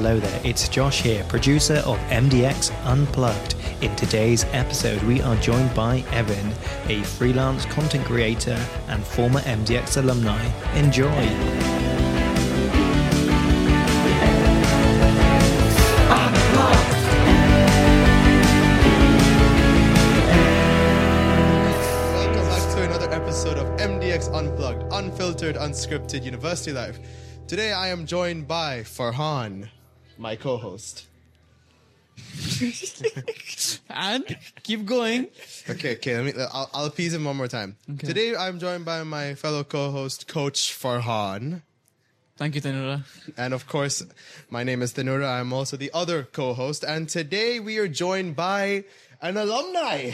Hello there, it's Josh here, producer of MDX Unplugged. In today's episode, we are joined by Evan, a freelance content creator and former MDX alumni. Enjoy. Episode of MDX Unplugged, unfiltered, unscripted university life. Today I am joined by Farhan, my co-host. And keep going. Okay. I'll appease him one more time. Okay. Today I'm joined by my fellow co-host, Coach Farhan. Thank you, Tanura. And of course, my name is Tanura. I'm also the other co-host. And today we are joined by an alumni.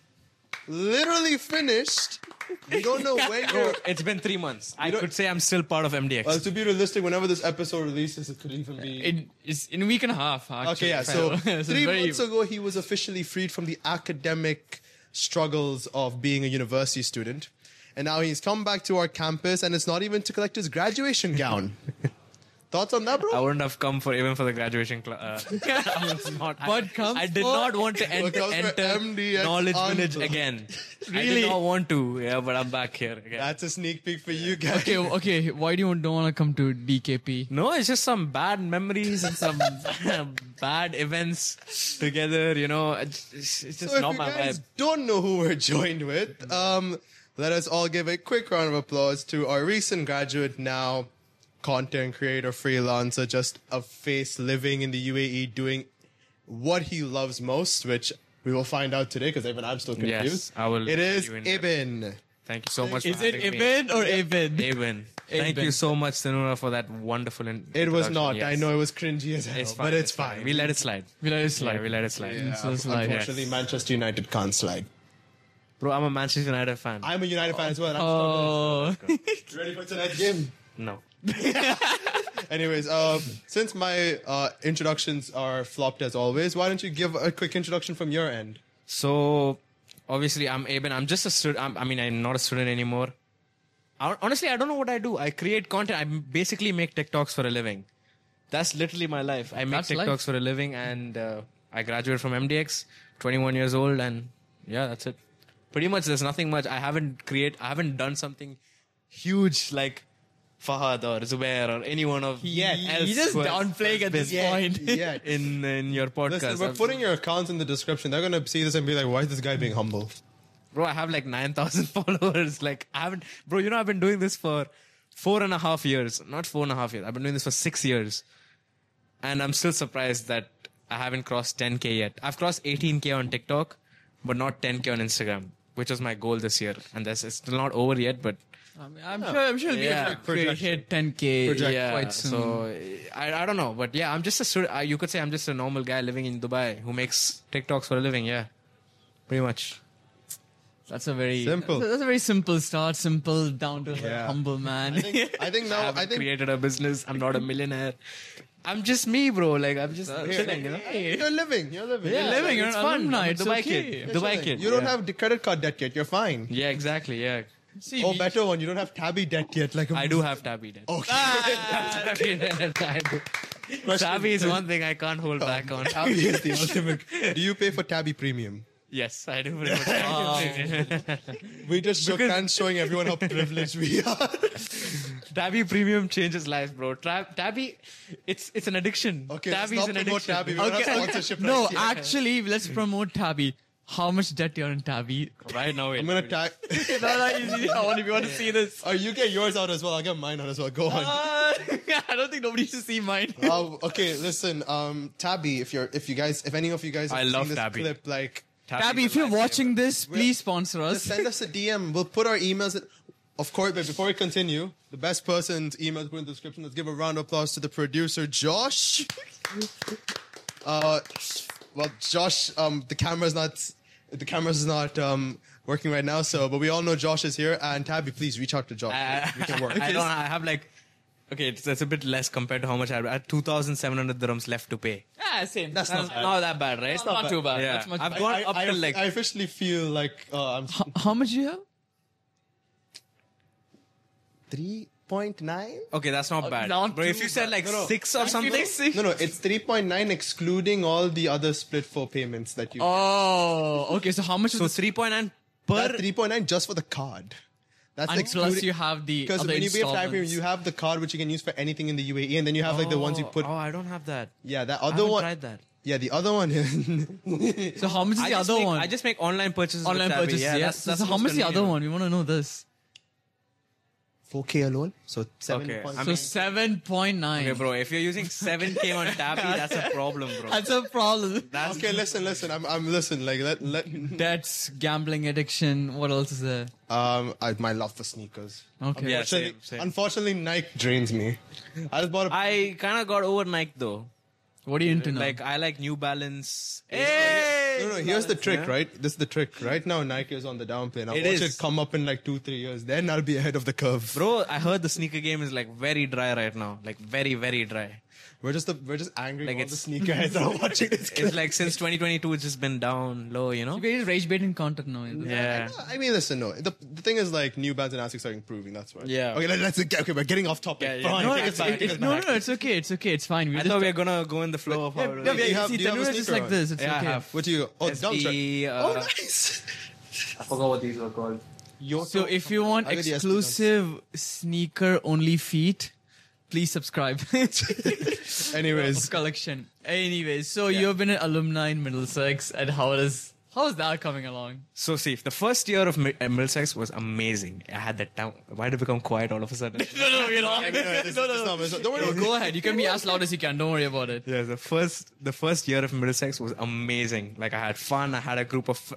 Literally finished. We don't know when you're... It's been 3 months. I could say I'm still part of MDX. Well, to be realistic, whenever this episode releases, it could even be... It's in a week and a half, actually. Okay, yeah. So So 3 months ago, he was officially freed from the academic struggles of being a university student. And now he's come back to our campus, and it's not even to collect his graduation gown. Thoughts on that, bro? I wouldn't have come even for the graduation class. I was not. I did for- not want to enter MDX Knowledge Village Unplugged. again. I Really? did not want to. Yeah, but I'm back here again. That's a sneak peek for you guys. Okay. Why do you don't want to come to DKP? No, it's just some bad memories and some bad events together. You know, it's just So if not you my guys vibe. don't know who we're joined with, let us all give a quick round of applause to our recent graduate now, content creator, freelancer, just a face living in the UAE doing what he loves most, which we will find out today because even I'm still confused. Yes, I will. It is you in. Ibn. Thank you so much. Is for it having me. Ibn or Ibn? Ibn. Thank you so much, Tanura, for that wonderful It was introduction. not. Yes. I know it was cringy as hell, It's fine, but it's fine. We let it slide. We let it slide. Yeah, we let it slide. Yeah, So it's like- unfortunately, Manchester United can't slide. Bro, I'm a Manchester United fan. I'm a United fan as well. And I'm Oh, struggling. Ready for tonight's game? No. Anyways, since my introductions are flopped as always, why don't you give a quick introduction from your end? So, obviously, I'm Eben. I'm just a student. I'm not a student anymore. Honestly, I don't know what I do. I create content. I basically make TikToks for a living. That's literally my life. I make That's TikToks life. for a living, and I graduated from MDX, 21 years old, and yeah, that's it. Pretty much, there's nothing much. I haven't done something huge like Fahad or Zubair or anyone of else. He's just who has downplaying at this been point. Yeah. in your podcast. Listen, we're putting your accounts in the description. They're gonna see this and be like, "Why is this guy being humble?" Bro, I have like 9,000 followers. I've been doing this for 4.5 years. Not 4.5 years. I've been doing this for 6 years. And I'm still surprised that I haven't crossed 10K yet. I've crossed 18K on TikTok, but not 10K on Instagram, which was my goal this year. And it's still not over yet, but I'm sure Yeah. we'll hit 10K yeah. quite soon. So I don't know. But yeah, I'm just a student. You could say I'm just a normal guy living in Dubai who makes TikToks for a living. Yeah. Pretty much. That's a very Simple. That's a very simple start. Simple, down to Yeah. humble man. I think now. I haven't I think created a business. I'm not a millionaire. I'm just me, bro. I'm just chilling, you know? you're living. You're living. You're living. You're It's an fun. alumni. I'm a It's Dubai okay. kid. You're Dubai Chilling. kid. You don't yeah. have the credit card debt yet. You're fine. Yeah, exactly. Yeah, See, Oh, better one. You don't have tabby debt yet. Like I do have Tabby. Then. Okay. I do. Tabby is one thing I can't hold back on. Tabby is the ultimate. Do you pay for tabby premium? Yes, I do. Very much. We just shook hands, showing everyone how privileged we are. Tabby Premium changes lives, bro. Tabby, it's an addiction. Okay, Tabby let's is not an promote addiction. Tabby. We don't have sponsorship No, rights yet. actually, let's promote Tabby. How much debt you're in Tabby? Right now, I'm gonna tag. If you want to see this. You get yours out as well. I'll get mine out as well. Go on. I don't think nobody should see mine. Okay, listen. Tabby, if any of you guys have I seen love this Tabby. clip, like, Tabby, if you're watching this, please sponsor just us. send us a DM. We'll put our emails. Of course, but before we continue, the best person's email is put in the description. Let's give a round of applause to the producer, Josh. Well, Josh, the camera's not working right now, but we all know Josh is here. And Tabby, please reach out to Josh. We can work. I have it's a bit less compared to how much I had 2,700 dirhams left to pay. Yeah, same. That's not bad. Not that bad, right? It's not too bad. Yeah. That's much I've better. gone up to I officially feel like I'm How much do you have? 3.9. Okay, that's not bad. not Bro, if too you said bad. like No. 6 or something. No, it's 3.9 excluding all the other split 4 payments that you. Oh, okay. So how much So is 3.9 That per. 3.9 just for the card. That's and excluding. plus you have the Because other when you pay for time premium, installments. you have the card which you can use for anything in the UAE, and then you have like the ones you put. Oh, I don't have that. Yeah, that I other haven't one. tried that. Yeah, the other one. So how much is I the just other make, one? I just make online purchases. Online with Tabby. purchases. Yeah, Yes. that's so how most much is the other convenient. one? We want to know this. 4K alone. So 7. Okay, I So mean- 7.9. Okay, bro. If you're using 7K on Tabby, that's a problem, bro. That's a problem. That's Okay, listen. I'm listen. Like let. That's gambling addiction. What else is there? My love for sneakers. Okay. Yeah, Unfortunately, same. unfortunately, Nike drains me. I just bought a. I kind of got over Nike though. What are you into now? Like I like New Balance. No, here's the trick, yeah. right? This is the trick. Right now, Nike is on the down play. Now It watch is. it come up in like 2-3 years. Then I'll be ahead of the curve. Bro, I heard the sneaker game is like very dry right now. Like very, very dry. We're just angry Like all the it's- sneakerheads that are watching this. It's like since 2022, it's just been down low, you know? You're rage baiting content now. Yeah. I mean, listen, no. The thing is, like, New Balance and Asics are improving. That's right. Yeah. Okay, we're getting off topic. Yeah, yeah. Fine, No, take it's, it back, take it's, it no, back. no, it's okay. It's okay. It's fine. We I just thought we were gonna go in the flow of how. yeah, Do you have- see, do you have a Tanvir is just sneaker like on? this. It's Yeah, I okay. have. What do you? Oh, dump truck. SE, Oh, nice. I forgot what these were called. So if you want I got the exclusive sneaker only feet, please subscribe. Anyways, Of collection. Anyways, so you've been an alumni in Middlesex, and how is that coming along? So see, the first year of Middlesex was amazing. I had that time. Why did it become quiet all of a sudden? No, you know. Don't worry. Go ahead. You can be as loud as you can. Don't worry about it. Yeah, the first year of Middlesex was amazing. Like I had fun. I had a group of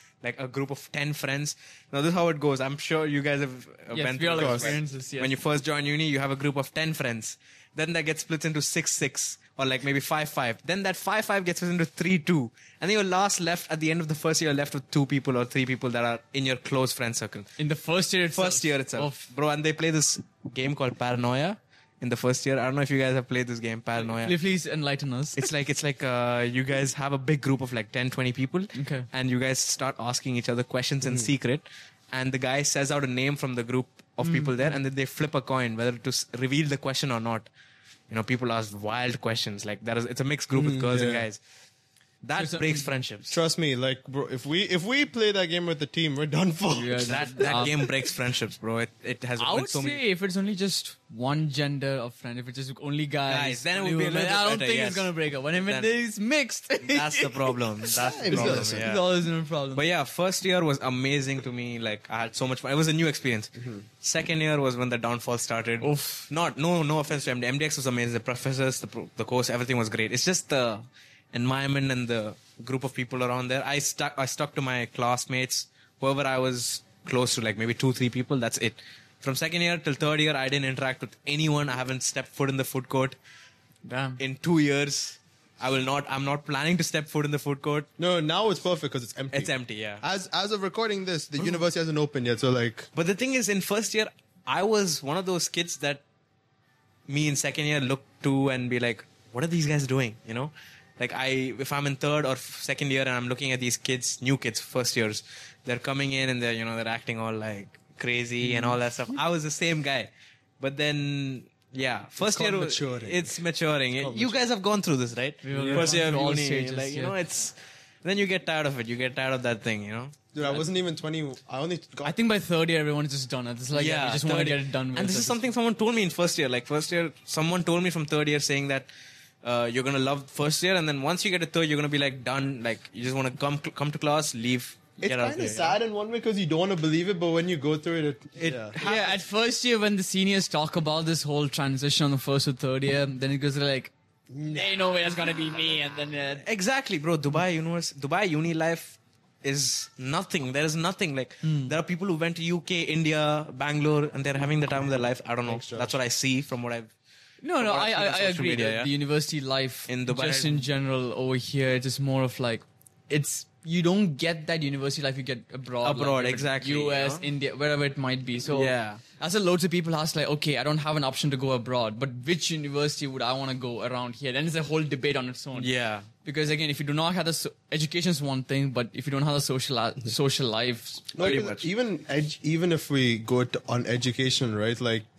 10 friends. Now this is how it goes. I'm sure you guys have Yes, went we all through this. experienced this, yes. When you first join uni, you have a group of 10 friends. Then that gets split into 6-6 or like maybe 5-5. Then that 5-5 gets split into 3-2. And then you're left at the end of the first year, left with 2 people or 3 people that are in your close friend circle. In the first year itself. First year itself. Bro, and they play this game called Paranoia in the first year. I don't know if you guys have played this game, Paranoia. Please enlighten us. It's like you guys have a big group of like 10-20 people. Okay. And you guys start asking each other questions in secret. And the guy says out a name from the group of people there, and then they flip a coin whether to reveal the question or not. You know, people ask wild questions. Like it's a mixed group with girls and yeah. guys. That breaks friendships. Trust me, like, bro, if we play that game with the team, we're done for. Yeah, That game breaks friendships, bro. It has I would so say many. if it's only just one gender of friend, if it's just only guys, Then it would only be a little women, bit I don't better, think yes. it's gonna break up. When Then- it's mixed, That's the problem. That's the It's problem. listen, Yeah. it's always no problem. But yeah, first year was amazing to me. Like I had so much fun. It was a new experience. Second year was when the downfall started. Oof. No offense to MD. MDX was amazing. The professors, the course, everything was great. It's just the environment and the group of people around there. I stuck to my classmates, whoever I was close to, like maybe 2-3 people. That's it. From second year till third year, I didn't interact with anyone. I haven't stepped foot in the food court Damn. in 2 years. I'm not planning to step foot in the food court. No, now it's perfect because it's empty. It's empty, yeah. As of recording this, the university hasn't opened yet. So like, But the thing is, in first year, I was one of those kids that me in second year look to and be like, what are these guys doing? You know, like if I'm in third or second year and I'm looking at these kids, new kids, first years, they're coming in and they're acting all like crazy and all that stuff. I was the same guy, but then. Yeah, first year called maturing. it's maturing. You guys have gone through this, right? We've First year of gone through all uni, stages, like yeah. it's then you get tired of it. You get tired of that thing, you know. dude, I wasn't even 20. I only got. I think by third year everyone's just done. It's like you just want to third get year. it done with. And this is something someone told me in first year. Like first year, someone told me from third year saying that you're gonna love first year, and then once you get to third, you're gonna be like done. Like you just want to come to class, leave. It's get out kind there, of sad in one way because you don't want to believe it, but when you go through it, yeah. Yeah, at first year when the seniors talk about this whole transition on the first to third year, then it goes like, "Ain't no way that's gonna be me," and then Exactly, bro. Dubai uni life is nothing. There is nothing. Like there are people who went to UK, India, Bangalore, and they're having the time of their life. I don't know. Thanks, Josh. That's what I see from what I've. No, What I I've seen on social agree. media, That yeah. The university life In Dubai. just in general over here, it's just more of like, you don't get that university life you get abroad. Abroad, like, exactly, US, you know? India, wherever it might be. So Yeah. as a loads of people ask like, okay, I don't have an option to go abroad, but which university would I want to go around here? Then it's a whole debate on its own. Yeah. Because again, if you do not have the education is one thing, but if you don't have the social life, No, Pretty because much. even if we go on education, right? Like,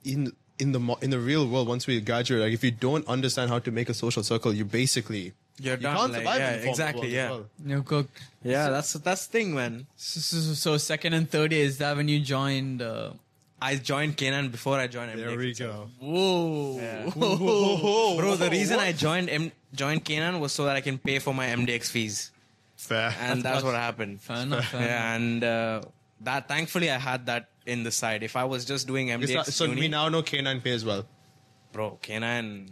in the real world, once we graduate, like if you don't understand how to make a social circle, you basically You're you done. can't Like, survive yeah, in the formal exactly. world Yeah, as well. You cook. yeah. That's the thing, man. So second and third year, is that when you joined? I joined Kanan before I joined MDX. There we go. Whoa. Yeah. Whoa, Bro, the reason I joined Kanan was so that I can pay for my MDX fees, fair. and that's what happened. Fair enough. Fair enough. Yeah, and that thankfully I had that in the side. If I was just doing MDX, So uni, we now know K9 pay as well. bro, Kanan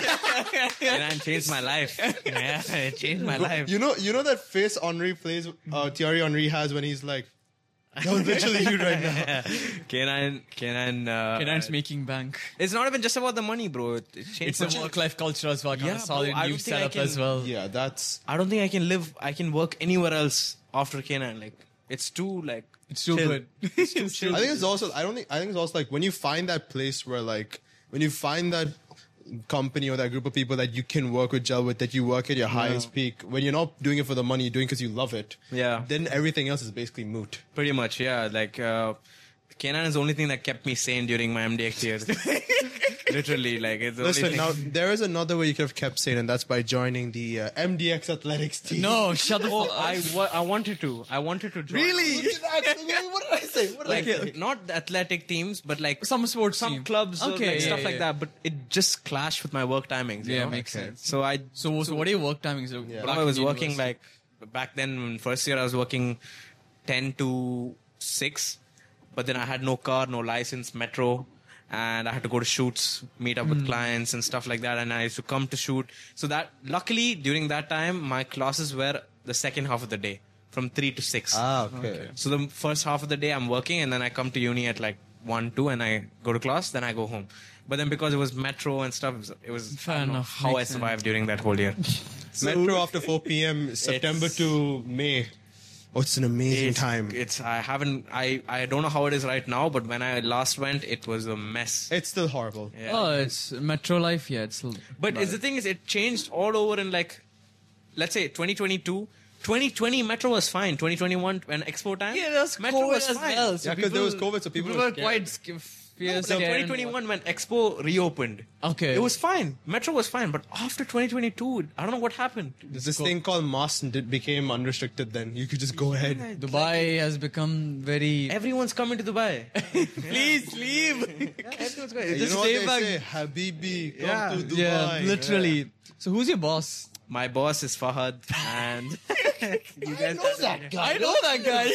changed my life. Yeah, it changed my life. You know that face Henri plays, Thierry Henry has when he's like, no, literally you right now. Kanan. Kenan's making bank. It's not even just about the money, bro. It changed It's my a life. work-life culture as well. I Yeah, saw bro, the I new don't think I setup can- as well. Yeah, that's I don't think I can work anywhere else after Kanan. Like, it's too like It's too chill. good. It's too chill. I think it's also I think it's also like when you find that place where like when you find that company or that group of people that you can work with, gel with, that you work at your highest peak, when you're not doing it for the money, you're doing it because you love it. Yeah. Then everything else is basically moot. Pretty much, yeah. Like, Kanan is the only thing that kept me sane during my MDX years. Literally, like, it's the Listen, only now thing. there is another way you could have kept sane, and that's by joining the MDX athletics team. No, shut the fuck up. I wanted to. I wanted to join. Really? Look at that. What did I say? What did I say? Like, not the athletic teams, but like Some sports some team. clubs or Okay, like yeah, stuff yeah, like yeah. that. But it just clashed with my work timings. You Yeah, know? makes sense. So I So what are your work timings? Yeah. I was working like back then in first year I was working 10 to 6, but then I had no car, no license, metro, and I had to go to shoots, meet up with clients and stuff like that, and I used to come to shoot. So that luckily during that time my classes were the second half of the day from 3 to 6. Okay. So the first half of the day I'm working, and then I come to uni at like 1, 2, and I go to class, then I go home. But then because it was metro and stuff, it was Fair I don't know enough, how I makes survived during that whole year. Metro after 4 p.m. September to May. Oh, it's an amazing time. It's I don't know how it is right now, but when I last went, it was a mess. It's still horrible. Yeah. Oh, it's metro life. Yeah, it's. But the thing is, it changed all over in like, let's say 2022. 2020 Metro was fine. 2021 when Expo time, Metro was fine. Yeah, because there was COVID, so people were were scared. quite No, fierce. but 2021 when Expo reopened, Okay. it was fine. Metro was fine, but after 2022, I don't know what happened. This thing called Mass became unrestricted then. You could just go ahead. Dubai has become very. Everyone's coming to Dubai. Please leave. Everyone's going. You Just know what stay they back. say? Habibi, come Yeah. to Dubai. Yeah, literally. So who's your boss? My boss is Fahad, and you guys know that guy. I know that guy.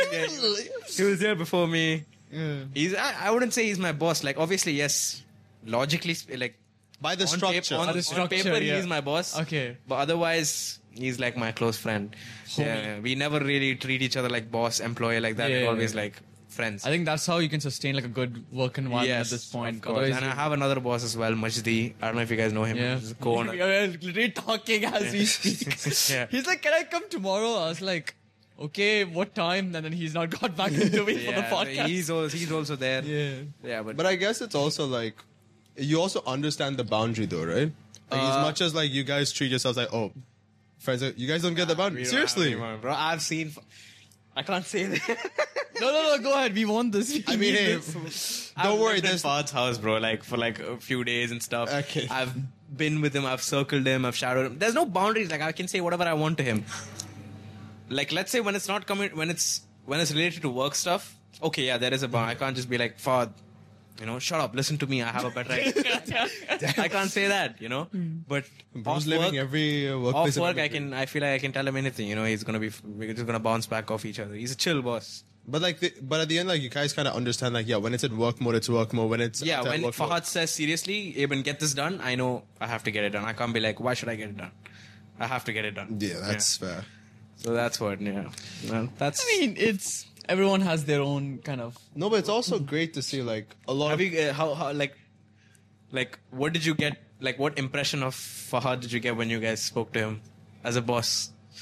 He was there before me. Yeah. I wouldn't say he's my boss. Like, obviously, yes, logically, like By the on structure. Paper, on, By the on structure, paper, yeah. he's my boss. Okay. But otherwise, he's like my close friend. Yeah, we never really treat each other like boss, employee like that. Yeah, We're yeah, always yeah. like friends. I think that's how you can sustain like a good work environment Yes, at this point. of course. Otherwise, And I have another boss as well, Majdi. I don't know if you guys know him. yeah. He's a co-owner. We are literally talking as we speak. Yeah. He's like, "Can I come tomorrow?" I was like, "Okay, what time?" And then he's not got back into me for the Yeah, podcast. he's also there. Yeah. Yeah, But I guess it's also like, you also understand the boundary though, right? Like, as much as like you guys treat yourselves like, oh, friends, you guys don't get the boundary. We don't Seriously. have anyone, bro. I've seen. I can't say that. No, go ahead. We want this. We I mean, need hey, this. don't worry. I've lived in There's Fahad's house, bro. Like for like a few days and stuff. Okay. I've been with him. I've circled him. I've shadowed him. There's no boundaries. Like I can say whatever I want to him. Like let's say when it's not coming, when it's related to work stuff. Okay, yeah, there is a bound. I can't just be like Fahad. Shut up. Listen to me. I have a better idea. I can't say that. But Bro's off living work, every off workplace. work, I feel like I can tell him anything. He's gonna be. We're just gonna bounce back off each other. He's a chill boss. But but at the end, like you guys kind of understand, like, yeah, when it's in work mode, it's work mode. When it's Yeah, outside when work Fahad mode. says seriously, Eben, get this done, I know I have to get it done. I can't be like, why should I get it done? I have to get it done. Yeah, that's fair. So that's what, yeah. Well, that's. I mean, it's everyone has their own kind of. No, but it's also great to see like a lot have of. you, how, like, what did you get, like, what impression of Fahad did you get when you guys spoke to him as a boss?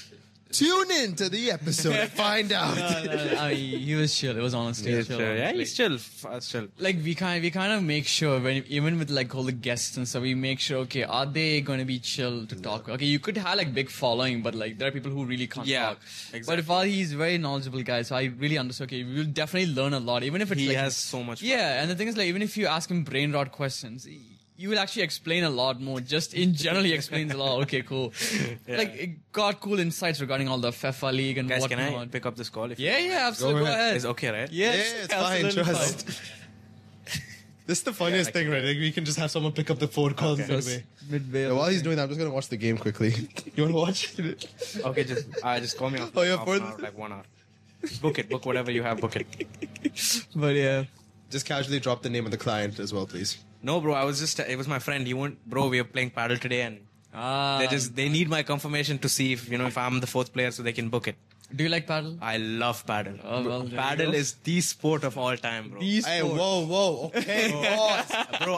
Tune in to the episode and find out. I mean, he was chill. It was honestly chill. Yeah, honestly. he's chill. Chill. Like we kind of make sure when even with like all the guests and stuff, we make sure okay, are they going to be chill to talk? Okay, you could have like big following, but like there are people who really can't Yeah, talk. exactly. But if he's a very knowledgeable guy, so I really understand. Okay, we'll definitely learn a lot, even if it's He like has so much fun. Yeah, and the thing is like even if you ask him brain rot questions. You will actually explain a lot more. Just in general, he explains a lot. Okay, cool. Like, it got cool insights regarding all the FIFA League and Guys, whatnot. can I pick up this call? Yeah, absolutely. Go ahead. It's okay, right? Yes, Yeah, it's fine. absolutely Trust. This is the funniest thing, right? Like, we can just have someone pick up the phone calls midway. Midway. Yeah, while he's doing that, I'm just gonna watch the game quickly. You wanna watch? Okay, just call me off. Oh, yeah, half for an hour, like 1 hour. Book it. Book whatever you have. Book it. But yeah. Just casually drop the name of the client as well, please. No, bro. It was my friend. He won't. Bro, we are playing paddle today, and they need my confirmation to see if I'm the fourth player, so they can book it. Do you like paddle? I love paddle. Oh, well, there you Paddle go. is the sport of all time, bro. Hey, whoa, okay. Bro,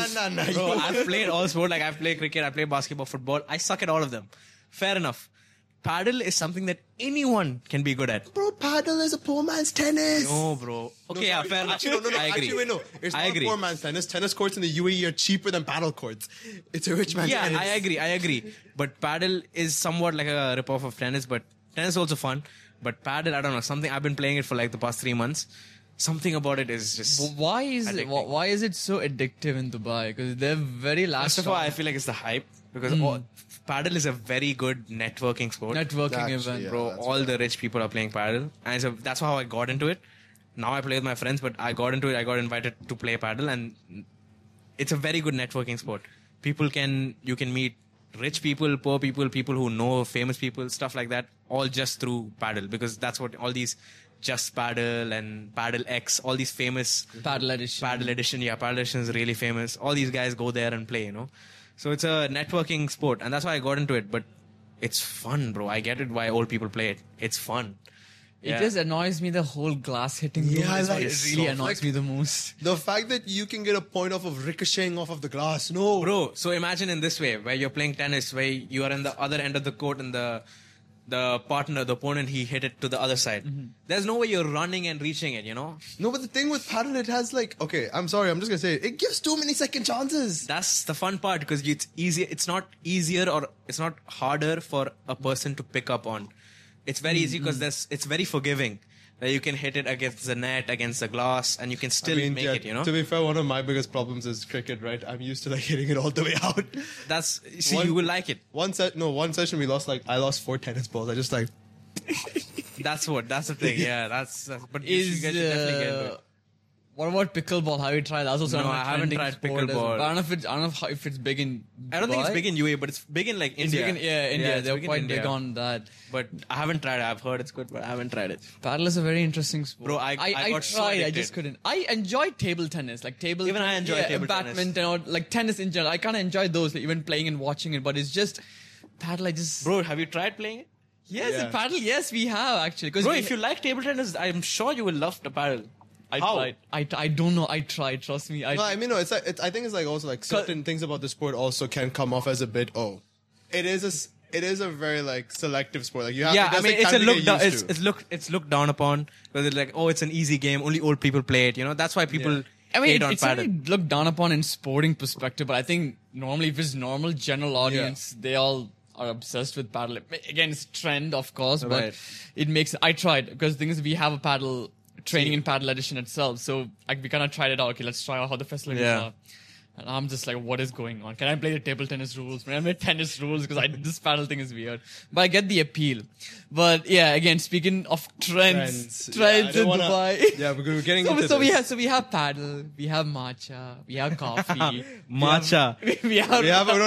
No. I've played all sport. Like I've played cricket, I play basketball, football. I suck at all of them. Fair enough. Paddle is something that anyone can be good at. Bro, paddle is a poor man's tennis. No, bro. Okay, yeah, fair enough. Actually, no. I agree. Actually, wait, no. It's I not agree. poor man's tennis. Tennis courts in the UAE are cheaper than paddle courts. It's a rich man's Yeah, tennis. I agree. But paddle is somewhat like a rip-off of tennis, but tennis is also fun. But paddle, I don't know, something, I've been playing it for like the past 3 months. Something about it is just... Why is addicting. why is it so addictive in Dubai? Because they're very last. First of all, I feel like it's the hype. Because paddle is a very good networking sport. networking Actually, event. yeah. Bro, that's all the rich people are playing paddle. And so that's how I got into it. Now I play with my friends, but I got into it, I got invited to play paddle, and it's a very good networking sport. You can meet rich people, poor people, people who know famous people, stuff like that, all just through paddle, because that's what all these Just Paddle and Paddle X, all these famous Paddle edition. Paddle Edition, yeah, Paddle Edition is really famous. All these guys go there and play, So it's a networking sport, and that's why I got into it. But it's fun, bro. I get it why old people play it. It's fun. It just annoys me the whole glass hitting. Yeah, rule is what like, it really so- annoys like- me the most. The fact that you can get a point off of ricocheting off of the glass. No. Bro, so imagine in this way, where you're playing tennis, where you are in the other end of the court and the partner, the opponent, he hit it to the other side. There's no way you're running and reaching it, No, but the thing with paddle, it has like, okay, I'm sorry, I'm just gonna say it gives too many second chances. That's the fun part, because it's easier. It's not easier or it's not harder for a person to pick up on. It's very easy because it's very forgiving. Where you can hit it against the net, against the glass, and you can still make it, To be fair, one of my biggest problems is cricket, right? I'm used to like hitting it all the way out. You will like it. One session we lost, I lost 4 tennis balls. I just like, That's the thing. Yeah, but you Is guys should definitely get into it. what about pickleball? Have you tried? That's also No, another I haven't trending tried sport as well. pickleball. I don't know if it's big in. I don't think it's Dubai. big in UAE, but it's big in like It's India. big in, India. it's They're big in quite India. big on that. But I haven't tried it. I've heard it's good, but I haven't tried it. Paddle is a very interesting sport. Bro, I I got so tried. I addicted. just couldn't. I enjoy table tennis, like table. Even I enjoy table tennis. badminton or like tennis in general. I kind of enjoy those, like, even playing and watching it. But it's just paddle. I just Bro, have you tried playing it? yes, Yeah. the paddle. Yes, we have actually. Bro, if you like table tennis, I'm sure you will love the paddle. I How? tried. I don't know. I tried. Trust me. no, I mean, no, it's like, I think it's like also like certain things about the sport also can come off as a bit, it is a very like selective sport. Like you have Yeah, to, I mean, like, it's a time to look get down. used to. It's looked down upon because it's like, oh, it's an easy game. Only old people play it. That's why people I mean, hate on it's paddle. only looked down upon in sporting perspective, but I think normally if it's normal general audience, they all are obsessed with paddle. Again, it's trend, of course, but Right. it makes. I tried because the thing is, we have a paddle training in paddle edition itself, so we kind of tried it out. Okay, let's try out how the facilities Yeah. are. And I'm just like, what is going on? Can I play the table tennis rules? Can I play tennis rules? Because this paddle thing is weird. But I get the appeal. But yeah, again, speaking of trends Yeah, I don't in wanna- Dubai. Yeah, we're getting So, into so we this. have we have paddle, we have matcha, we have coffee, Matcha. we have We have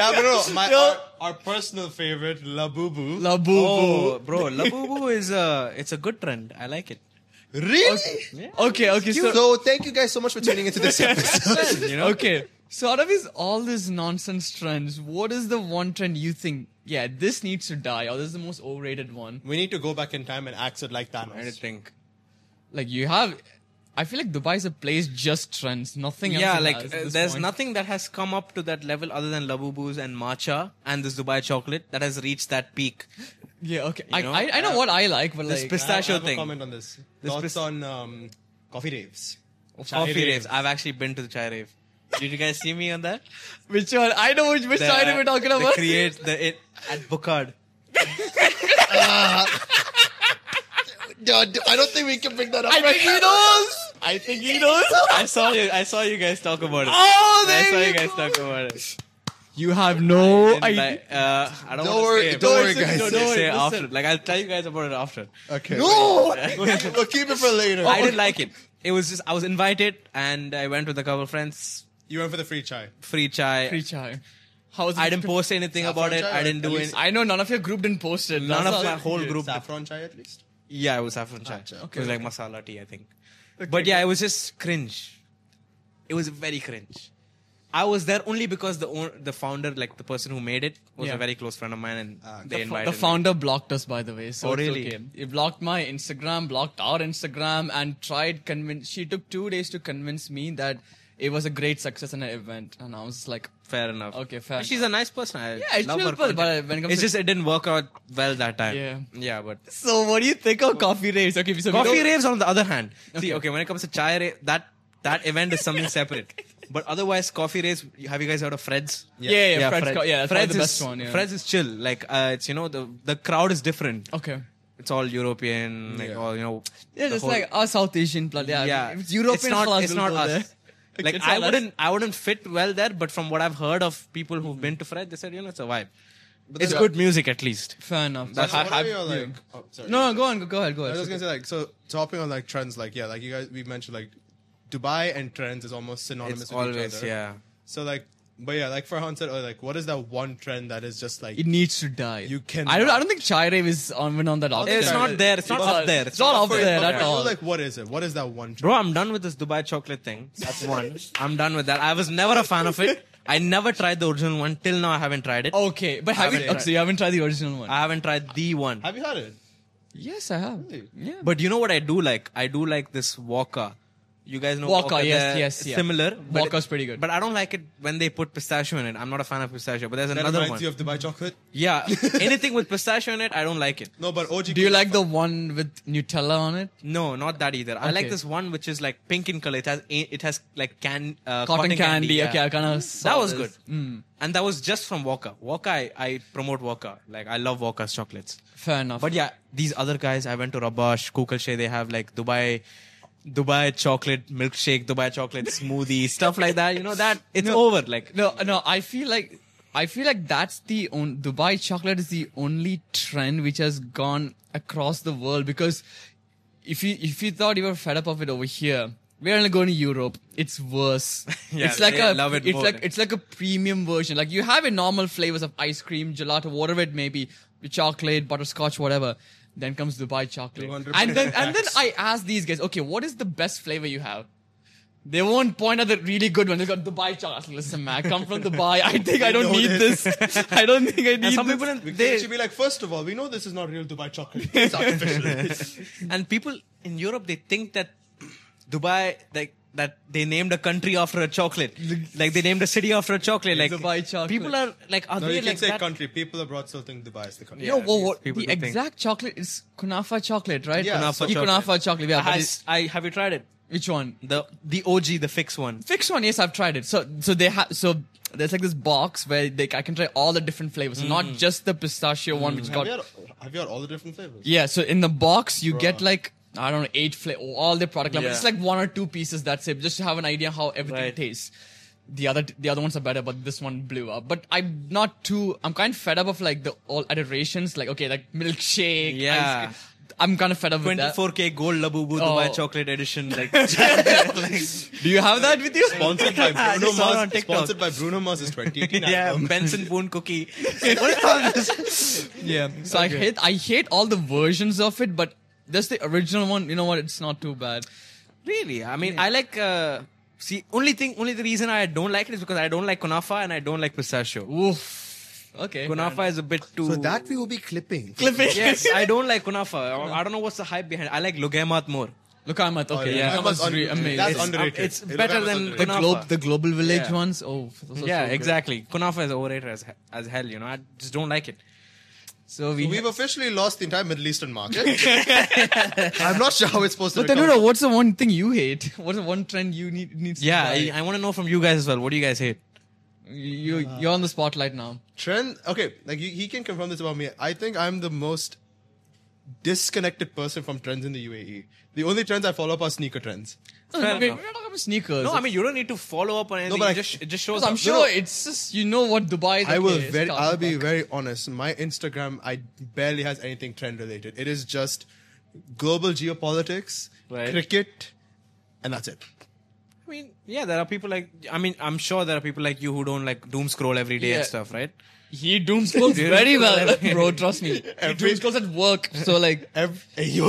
our personal favorite, Labubu. Labubu. Oh, bro, Labubu it's a good trend. I like it. Really? Okay, So thank you guys so much for tuning into this episode. okay. So out of all these nonsense trends, what is the one trend you think? Yeah, this needs to die, or this is the most overrated one. We need to go back in time and act it like I don't Thanos. think. Like you have, I feel like Dubai is a place just trends, nothing else. Yeah, it like has at this there's point. nothing that has come up to that level other than Labubus and matcha and this Dubai chocolate that has reached that peak. Yeah, okay. You know? I know what I like, but This like pistachio I have thing. a comment on this. This Thoughts pis- on coffee raves. Coffee raves. I've actually been to the chai rave. Did you guys see me on that? which one? I know which side we're talking about. At Bookhart. I don't think we can bring that up. I think he knows. I think he knows. I saw you guys talk about it. Oh, I there saw you you guys go. talk about it. You have no And idea. I don't Don't wanna worry- say it, don't but worry, I'll guys. Don't worry, say listen. after. Like I'll tell you guys about it after. Okay. No. We'll keep it for later. I didn't like it. It was just I was invited and I went with a couple of friends. You went for the free chai. Free chai. Free chai. How's I it? didn't post anything Saffron about it. chai I didn't or do at it. least- I know none of your group didn't post it. None That's of all. my whole group. Saffron chai at least. Yeah, it was saffron chai. chai. Okay, It was like okay. masala tea, I think. But yeah, it was just cringe. It was very cringe. I was there only because the founder, like the person who made it, was Yeah. a very close friend of mine, and they The invited founder blocked us, by the way. So Oh, it's really? okay. He blocked my Instagram, blocked our Instagram, and tried convince. She took 2 days to convince me that it was a great success and an event, and I was just like, me. Fair enough. okay, fair. She's a nice person. I Yeah, it's love chill, her but content. when it comes It's to- just it didn't work out well that time. Yeah. Yeah, but So what do you think of coffee raves? Okay, so we coffee don't- raves on the other hand. See, okay, when it comes to chai rave, that event is something separate. But otherwise, coffee raves. Have you guys heard of Fred's? Yeah, Fred's Fred- yeah, that's Fred's probably the is, best one. Yeah. Fred's is chill. Like it's the crowd is different. Okay. It's all European, like Yeah. all Yeah, the just whole- like our South Asian blood. Yeah, yeah. If it's European. class, It's we'll not go us. there. Like It's I all us. wouldn't fit well there. But from what I've heard of people who've been to Fred, they said it's a vibe. But It's then- good music at least. Fair enough. That's What I- are your, like? Oh, sorry. No, go on. Go ahead. I was just gonna say like so topping on like trends like like you guys we mentioned like Dubai and trends is almost synonymous It's with always each other. yeah. So like but yeah like Farhan said like what is that one trend that is just like It needs to die. You can- I don't think chai rave is on that option. It's not there. It's not up there. It's not up For- there but at for you, all. like what is it? What is that one trend? Bro, I'm done with this Dubai chocolate thing. That's one. I'm done with that. I was never a fan of it. I never tried the original one. Till now, I haven't tried it. Okay, but have you? haven't Okay, so you haven't tried the original one? I haven't tried the one. Have you had it? Yes, I have. Really? Yeah. But you know what I do like? I do like this Waka. You guys know Waka, yes, they're yes, yeah. Similar. but Waka's it- pretty good. But I don't like it when they put pistachio in it. I'm not a fan of pistachio. But there's That another reminds one. you of Dubai chocolate? Yeah. Anything with pistachio in it, I don't like it. No, but OG. Do you like the one with Nutella on it? No, not that either. I like Okay. this one which is like pink in color. It has like Cotton candy. yeah. Okay, I kind of. That was good. Mm, And that was just from Waka. Waka, I promote Waka. Like, I love Waka's chocolates. fair enough. But yeah, these other guys, I went to Rabash, Kukalshe, they have like Dubai chocolate milkshake, Dubai chocolate smoothie, stuff like that. You know that it's over. Like, no, I feel like that's the Dubai chocolate is the only trend which has gone across the world, because if you thought you were fed up of it over here, we're only going to Europe. It's worse. Yeah, it's like they love it more. it's like a premium version. Like you have a normal flavors of ice cream, gelato, whatever it may be, chocolate, butterscotch, whatever. Then comes Dubai chocolate, 200% and then tax. I ask these guys, okay, what is the best flavor you have? They won't point at the really good one. They got Dubai chocolate. I was like, listen, man, I come from Dubai. I think I don't know need this. this. I don't think I need and some this. people, They should be like, first of all, we know this is not real Dubai chocolate. It's artificial. and people in Europe, they think that Dubai, like, that they named a country after a chocolate. Like, they named a city after a chocolate. Like, Dubai chocolate. people are like, are No, they you can like say that? country. People abroad still think Dubai is the country. You know Yeah, what? people The do think. exact chocolate is kunafa chocolate, right? Yeah, Kunafa Kunafa chocolate. Yeah, but Have you tried it? which one? The OG, the fix one. Fixed one. Yes, I've tried it. So there's like this box where I can try all the different flavors, not just the pistachio one, which got. Have you had all the different flavors? Yeah, so in the box you get like, I don't know, 8 flavors, all the product level. Yeah. It's like 1 or 2 pieces. That's it, just to have an idea how everything Right. tastes. The other ones are better, but this one blew up. But I'm kind of fed up of like the all iterations. Like okay, like milkshake. Yeah. ice cream. I'm kind of fed up with that. 24K gold Labubu Oh. Dubai chocolate edition. Like, Do you have that with you? Sponsored by I Bruno just saw it on Mars. TikTok. Sponsored by Bruno Mars is 2018 yeah, album. Benson Boone cookie. What is all this? Yeah. So I hate all the versions of it, but just the original one. You know what? It's not too bad. Really? I mean, I like. Only the reason I don't like it is because I don't like kunafa and I don't like pistachio. Oof. Okay. Kunafa is a bit too. So that we will be clipping. Clipping. Yes, I don't like kunafa. I don't know what's the hype behind it. I like lugemat more. Look, I'm at okay. yeah. Yeah, That's amazing. That's It's- underrated. it's better than Lugemat's underrated. The global village Yeah. ones. Oh, those are Yeah, so good. exactly. Kunafa is overrated as hell. You know, I just don't like it. So We've officially lost the entire Middle Eastern market. I'm not sure how it's supposed to But recover. Tanura, what's the one thing you hate? What's the one trend you needs to Yeah, buy? I want to know from you guys as well. What do you guys hate? You're on the spotlight now. Trend. Okay, like he can confirm this about me. I think I'm the most disconnected person from trends in the UAE. The only trends I follow up are sneaker trends. No, Fair we're enough. not talking about sneakers. No, I mean you don't need to follow up on anything. but it just shows I'm up. sure it's just what Dubai is. I like, will it's very. got- I'll be very honest. My Instagram, I barely has anything trend related. It is just global geopolitics, Right. cricket, and that's it. I mean, yeah, there are people like. I mean, I'm sure there are people like you who don't like doom scroll every day and Yeah. stuff, right? He doom scrolls very well, bro. Trust me. He doom scrolls at work. So like, What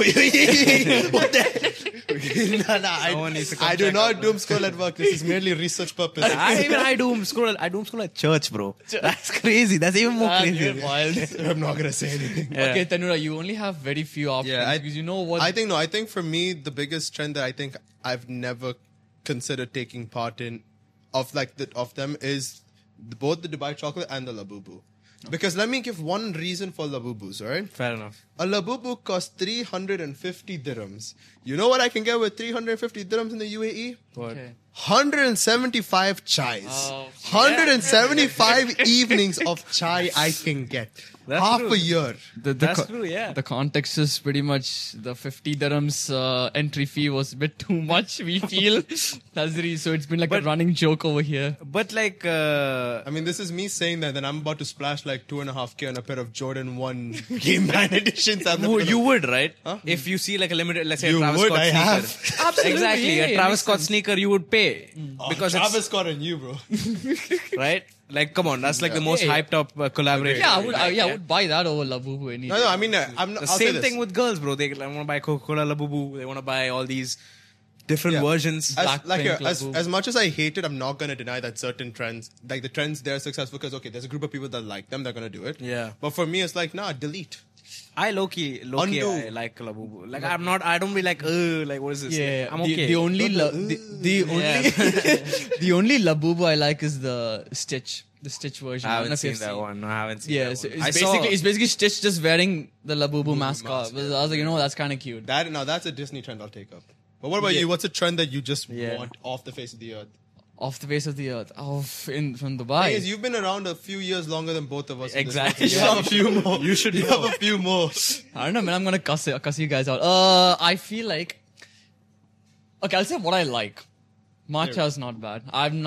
the? Someone needs to come I do check not out, doom scroll at work. This is merely research purpose. I doom scroll. I doom scroll at church, bro. That's crazy. That's even more crazy. wild. I'm not gonna say anything. Yeah. Okay, Tanura, you only have very few options Yeah, because you know what. I think for me the biggest trend that I think I've never considered taking part in of them is both the Dubai chocolate and the Labubu. Because let me give one reason for Labubus, alright? Fair enough. A Labubu costs 350 dirhams. You know what I can get with 350 dirhams in the UAE? What? Okay. 175 chais. Oh, 175 evenings of chai I can get. That's Half true. a year. That's true, yeah. The context is pretty much the 50 dirhams entry fee was a bit too much, we feel. Nazri, so it's been like a But- running joke over here. But like, I mean, this is me saying that, then I'm about to splash like 2.5K on a pair of Jordan 1 Game Man editions. you would, right? If you see like a limited, let's say You a Travis would, Scott I sneaker. have. Absolutely, Exactly. yeah, A it Travis makes Scott sense. sneaker you would pay. Because Travis it's, Scott and you, bro. right? Like, come on, that's like the most Yeah. hyped up collaboration. Yeah, I would buy that over Labubu any day. No, I mean, I'm not. The I'll say same this. thing with girls, bro. They want to buy Coca-Cola Labubu. They want to buy all these different Yeah. versions. Blackpink, Labubu. As much as I hate it, I'm not going to deny that certain trends, like the trends, they're successful because, okay, there's a group of people that like them, they're going to do it. Yeah. But for me, it's like, nah, delete. I low-key, Undo. I like Labubu. Like, I don't be like, like, what is this? Yeah, Like, I'm okay. The only the only Labubu I like is the Stitch version. I don't know haven't if seen you've that one. No, I haven't seen Yeah, that so one. it's basically Stitch just wearing the Labubu mascot. mascot. I was like, that's kind of cute. That's a Disney trend I'll take up. But what about Yeah. you? What's a trend that you just Yeah. want off the face of the earth? Off the face of the earth, from Thing Dubai. is, you've been around a few years longer than both of us. in this Exactly. country. You have a few more. You should You know. have a few more. I don't know, man. I'm gonna cuss you guys out. I feel like. Okay, I'll say what I like. Matcha is not bad.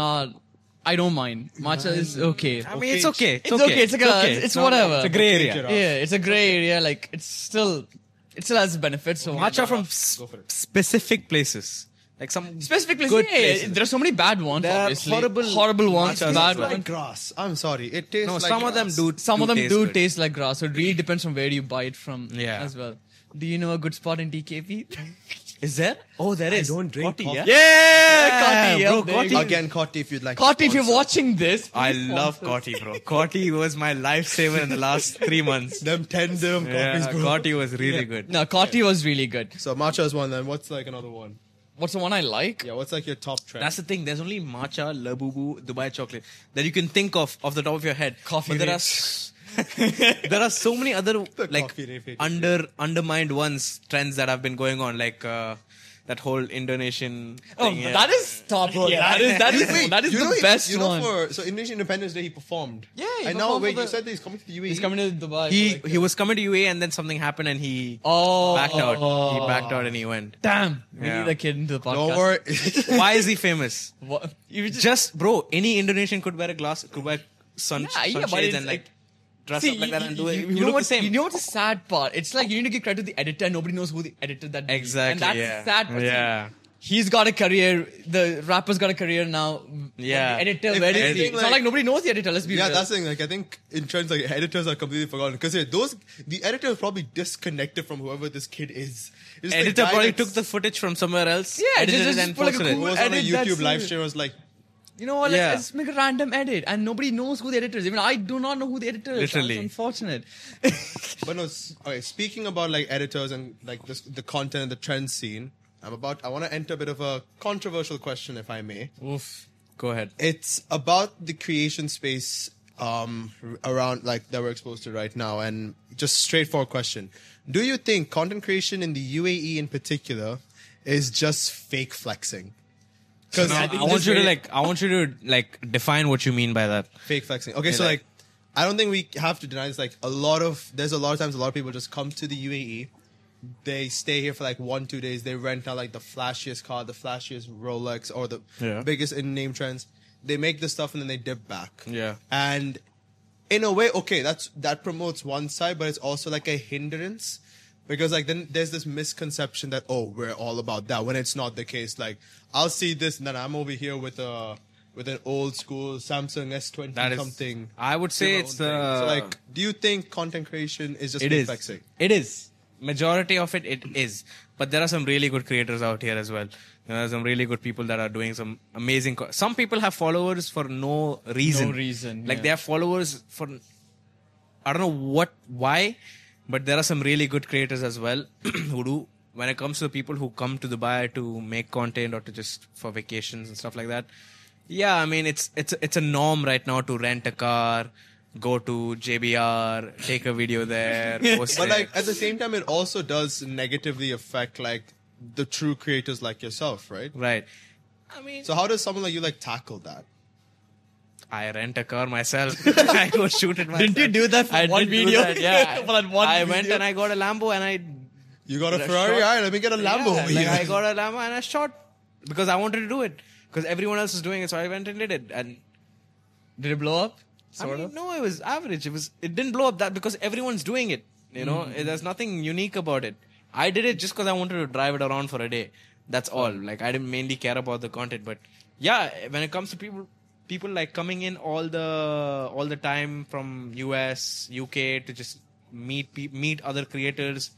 I don't mind. Matcha is okay. I mean, it's okay. It's okay. It's like it's whatever. It's a gray area. Yeah, it's a gray area. Like it still has benefits. So Matcha from Go for it. specific places. Like some specifically, good yeah, places. there are so many bad ones. There are Obviously, horrible ones, matchas bad as well. ones. Like grass. I'm sorry. It tastes No, like some of them grass. do. Some of them do good. taste like grass. So it really depends on where you buy it from. Yeah. As well. Do you know a good spot in DKP? Is there? Oh, there is. don't drink Coffee, coffee. Yeah, Cotti, bro, there you Cotti. go. Again, Cotti, if you'd like. to Cotti, if you're sponsor. watching this, I please love sponsor. Cotti, bro. Cotti was my lifesaver in the last 3 months. Them 10 dirham coffees, Yeah, bro. Cotti was really good. No, Cotti was really good. So matcha is one. Then what's like another one? What's the one I like? Yeah, what's like your top trend? That's the thing. There's only matcha, Labubu, Dubai chocolate that you can think of off the top of your head. Coffee But there rave. are there are so many other like coffee rave. undermined ones trends that have been going on, like that whole Indonesian. Oh, thing, yeah. that is top. Yeah, that is that is you the know, best you know, one. so Indonesian Independence Day he performed. Yeah, he And now performed wait, for you the- said that he's coming to the UAE. He's coming to Dubai. He was coming to UAE and then something happened and he Oh, backed out. He backed out and he went. Damn, we Yeah. need a kid into the podcast. Don't worry. Why is he famous? What? You just, Just bro, any Indonesian could wear a glass, could wear sunshades but it's and like dress See, up like that and do it. you You know look what, the same. You know what's the sad part? It's like you need to give credit to the editor. And nobody knows who the editor that is. Exactly. And that's yeah. sad. But Yeah. he's got a career. The rapper's got a career now. Yeah. The editor, If where is he? anything, It's not like- like nobody knows the editor. Let's be Yeah, real. that's the thing. Like, I think in trends, like editors are completely forgotten because the editor is probably disconnected from whoever this kid is. It's the Editor guy probably that's- took the footage from somewhere else. Yeah, edited just it and put like a posted it. who cool was on a edit, that's YouTube live it. stream was like, You know what? Yeah. Let's make a random edit, and nobody knows who the editor is. Even I do not know who the editor is. Literally. That's unfortunate. but no. Okay, speaking about like editors and like the content and the trend scene, I want to enter a bit of a controversial question, if I may. Oof. Go ahead. It's about the creation space around like that we're exposed to right now, and just straightforward question: do you think content creation in the UAE in particular is just fake flexing? Because No, I want you to define what you mean by that. fake flexing. Okay, so like, I don't think we have to deny this. Like, there's a lot of times a lot of people just come to the UAE. They stay here for like 1-2 days. They rent out like the flashiest car, the flashiest Rolex, or the biggest in name trends. They make the stuff and then they dip back. Yeah. And in a way, okay, that promotes one side, but it's also like a hindrance. Because like then there's this misconception that, oh, we're all about that, when it's not the case. Like, I'll see this and then I'm over here with an old school Samsung S20 That is something. I would say it's So like, do you think content creation is just fake flexing? It is. Majority of it is. But there are some really good creators out here as well. There are some really good people that are doing some amazing. Some people have followers for no reason. No reason, Like yeah. they have followers for, I don't know why, but there are some really good creators as well who do. When it comes to the people who come to Dubai to make content or to just for vacations and stuff like that, yeah, I mean it's a norm right now to rent a car, go to JBR, take a video there, post But it. like at the same time, it also does negatively affect like the true creators like yourself, right? Right. I mean, So how does someone like you like tackle that? I rent a car myself. I go shoot it myself. Didn't you do that for I one did do video? that, yeah. For that one I went video? and I got a Lambo and I You got a But a Ferrari? shot- All right, let me get a Lambo Yeah, over like here. I got a Lambo and I shot because I wanted to do it because everyone else is doing it, so I went and did it. And Did it blow up? I mean, no, it was average. It didn't blow up that because everyone's doing it. You know, there's nothing unique about it. I did it just because I wanted to drive it around for a day. That's all. Like I didn't mainly care about the content, but yeah, when it comes to people like coming in all the time from US, UK to just meet other creators.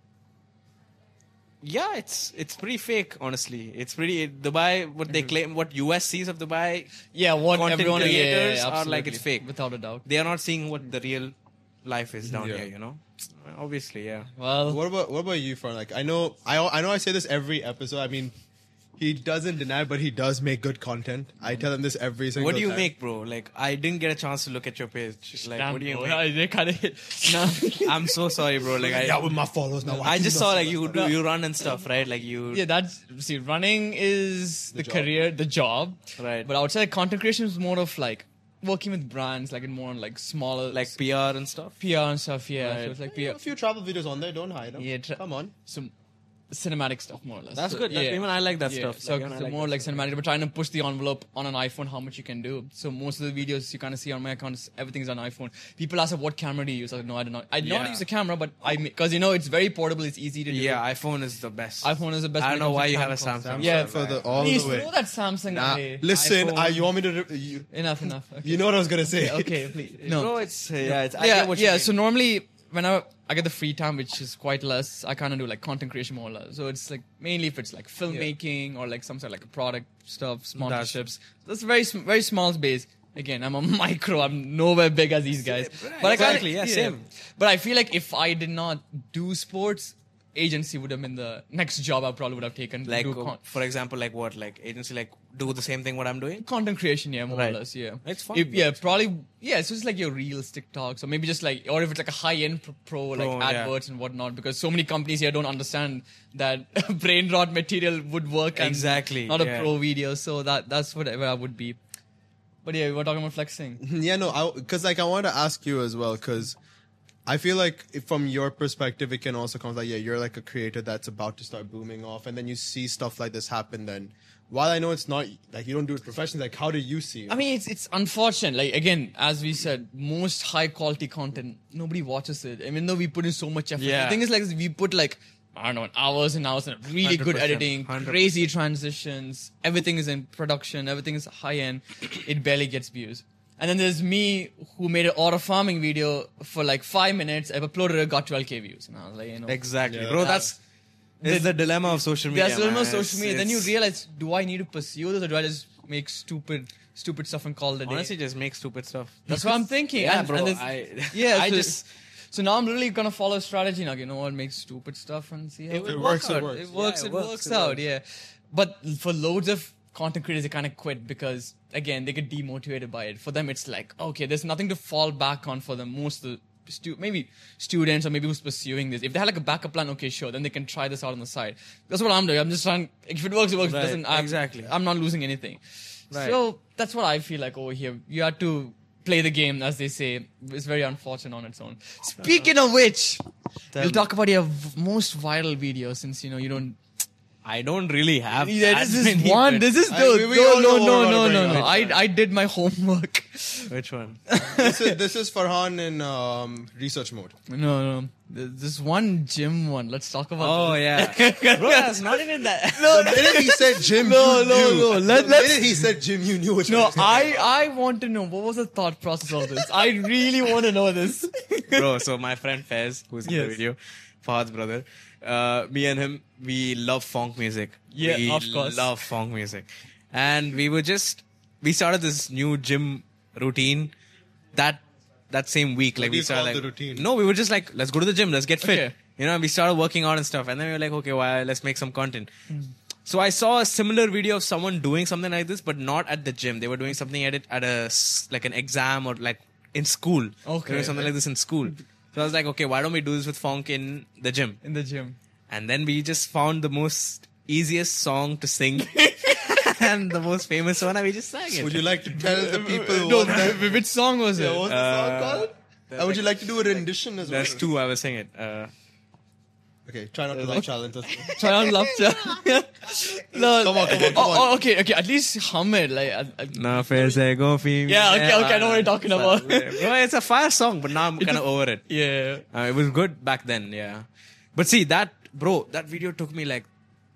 Yeah, it's pretty fake, honestly. It's pretty Dubai. What they claim, what US sees of Dubai, Yeah, what Content everyone creators yeah, are like, it's absolutely. fake. Without a doubt. they are not seeing what the real life is down Yeah. here. You know, obviously, yeah. Well, What about you, Fran? Like I know I say this every episode. I mean, he doesn't deny, but he does make good content. I tell him this every single time. What do you make, bro? Like, I didn't get a chance to look at your page. Like, what do you make? They kind of hit. No. I'm so sorry, bro. Like, Yeah, with my followers now. I just saw like you run and stuff, right? Like you. Yeah, running is the job. career, the job. Right. But outside content creation is more of like working with brands, like in more on like smaller, Like PR and stuff. PR and stuff. Yeah, Right. so it's like You have PR, a few travel videos on there. Don't hide them. Yeah, Come on. some cinematic stuff more or less. That's So, good. Even I like that Yeah, stuff. so, Like, even I so like more that like stuff. cinematic, but trying to push the envelope on an iPhone, how much you can do. So most of the videos you kind of see on my account, everything's on iPhone. People ask, what camera do you use? I no, I do not. I do not Yeah. use a camera, but because it's very portable, it's easy to do. Yeah, iPhone is the best. iPhone is the best. I when don't it know comes why to you have a camera Samsung. calls. Yeah, For the all please the way. throw that Samsung Nah, away. listen, iPhone. you want me to? You, Enough. Okay. you know what I was gonna say. Okay, please. No. Bro, it's I yeah, get what you mean. so normally whenever I get the free time, which is quite less, I kind of do like content creation more or less. So it's like mainly if it's like filmmaking or like some sort of like a product stuff, sponsorships. That's very very small space. Again, I'm a micro. I'm nowhere big as these guys. But exactly, yeah, same. But I feel like if I did not do sports, agency would have been the next job I probably would have taken. to like, do for example, like what? Like agency, like do the same thing what I'm doing. content creation, yeah, more Right. or less, yeah. It's fun, Yeah, probably, yeah. So it's like your reels, TikToks, or maybe just like, or if it's like a high-end pro like yeah. adverts and whatnot, because so many companies here don't understand that brain rot material would work and Exactly, not a yeah. pro video. So that's whatever I would be. But yeah, we were talking about flexing. Yeah, no, because like I wanted to ask you as well, because I feel like from your perspective, it can also come like, yeah, you're like a creator that's about to start booming off, and then you see stuff like this happen. Then, while I know it's not like you don't do it professionally, like how do you see it? I mean, it's unfortunate. Like again, as we said, most high quality content, nobody watches it. Even though we put in so much effort. Yeah. The thing is, like, we put like, I don't know, hours and hours and really good 100%, editing, 100%. crazy transitions. Everything is in production. Everything is high end. It barely gets views. And then there's me who made an auto farming video for like 5 minutes. I've uploaded it, got 12K views. And I was like, Exactly, Yeah. bro. That's the dilemma of social media. there's no man. social media. Then you It's- realize, do I need to pursue this or do I just make stupid stuff and call it a day? honestly just make stupid stuff. That's what I'm thinking. Yeah, and, bro. and this- I I so- just. So now I'm literally gonna follow a strategy now. You know what? Make stupid stuff and see how It it works, works. it works. It works. Yeah, It works out. Yeah. But for loads of content creators, they kind of quit because, again, they get demotivated by it. For them, it's like, okay, there's nothing to fall back on for them. Most of the maybe students or maybe who's pursuing this. If they had like a backup plan, okay, sure, then they can try this out on the side. That's what I'm doing. I'm just trying, if it works, it works. If it Right, doesn't, exactly. I'm not losing anything. Right. So that's what I feel like over here. You have to play the game, as they say. It's very unfortunate on its own. Speaking of which, we'll talk about your most viral video, since you don't. I don't really have. Yeah, that this is many, one. but- This is we all know what we're gonna bring no. up. I did my homework. Which one? This is Farhan in research mode. No. This one gym one. Let's talk about. Oh yeah, bro, that's not even that. The minute he said Jim, No, you no, knew. no. The Let's- minute he said Jim, you knew what you No, were saying. I want to know what was the thought process of this. I really want to know this. Bro, so my friend Fez, who's in the Yes. video, Fahad's brother, me and him, we love funk music. Yeah, we of course. love funk music. And we started this new gym routine that same week. Like do we you started call like, the routine? No, we were just like, let's go to the gym, let's get fit. Okay. We started working out and stuff. And then we were like, okay, well, let's make some content. Hmm. So I saw a similar video of someone doing something like this, but not at the gym. They were doing something at like an exam or like in school. They were Okay. doing something like this in school. So I was like, okay, why don't we do this with funk in the gym? In the gym. And then we just found the most easiest song to sing and the most famous one, and we just sang it. Would you like to tell the people No, what that which song was it? what was the song called? And would you like to do a rendition as well? There's two I was singing. Okay, try not to like challenge us. Try on laughter. No. Come on. Okay. At least hum it. No, fair say go feel. Yeah, okay, I know what you're talking about. Bro, it's a fire song, but now I'm kind of over it. Yeah. It was good back then, yeah. But see, that video took me like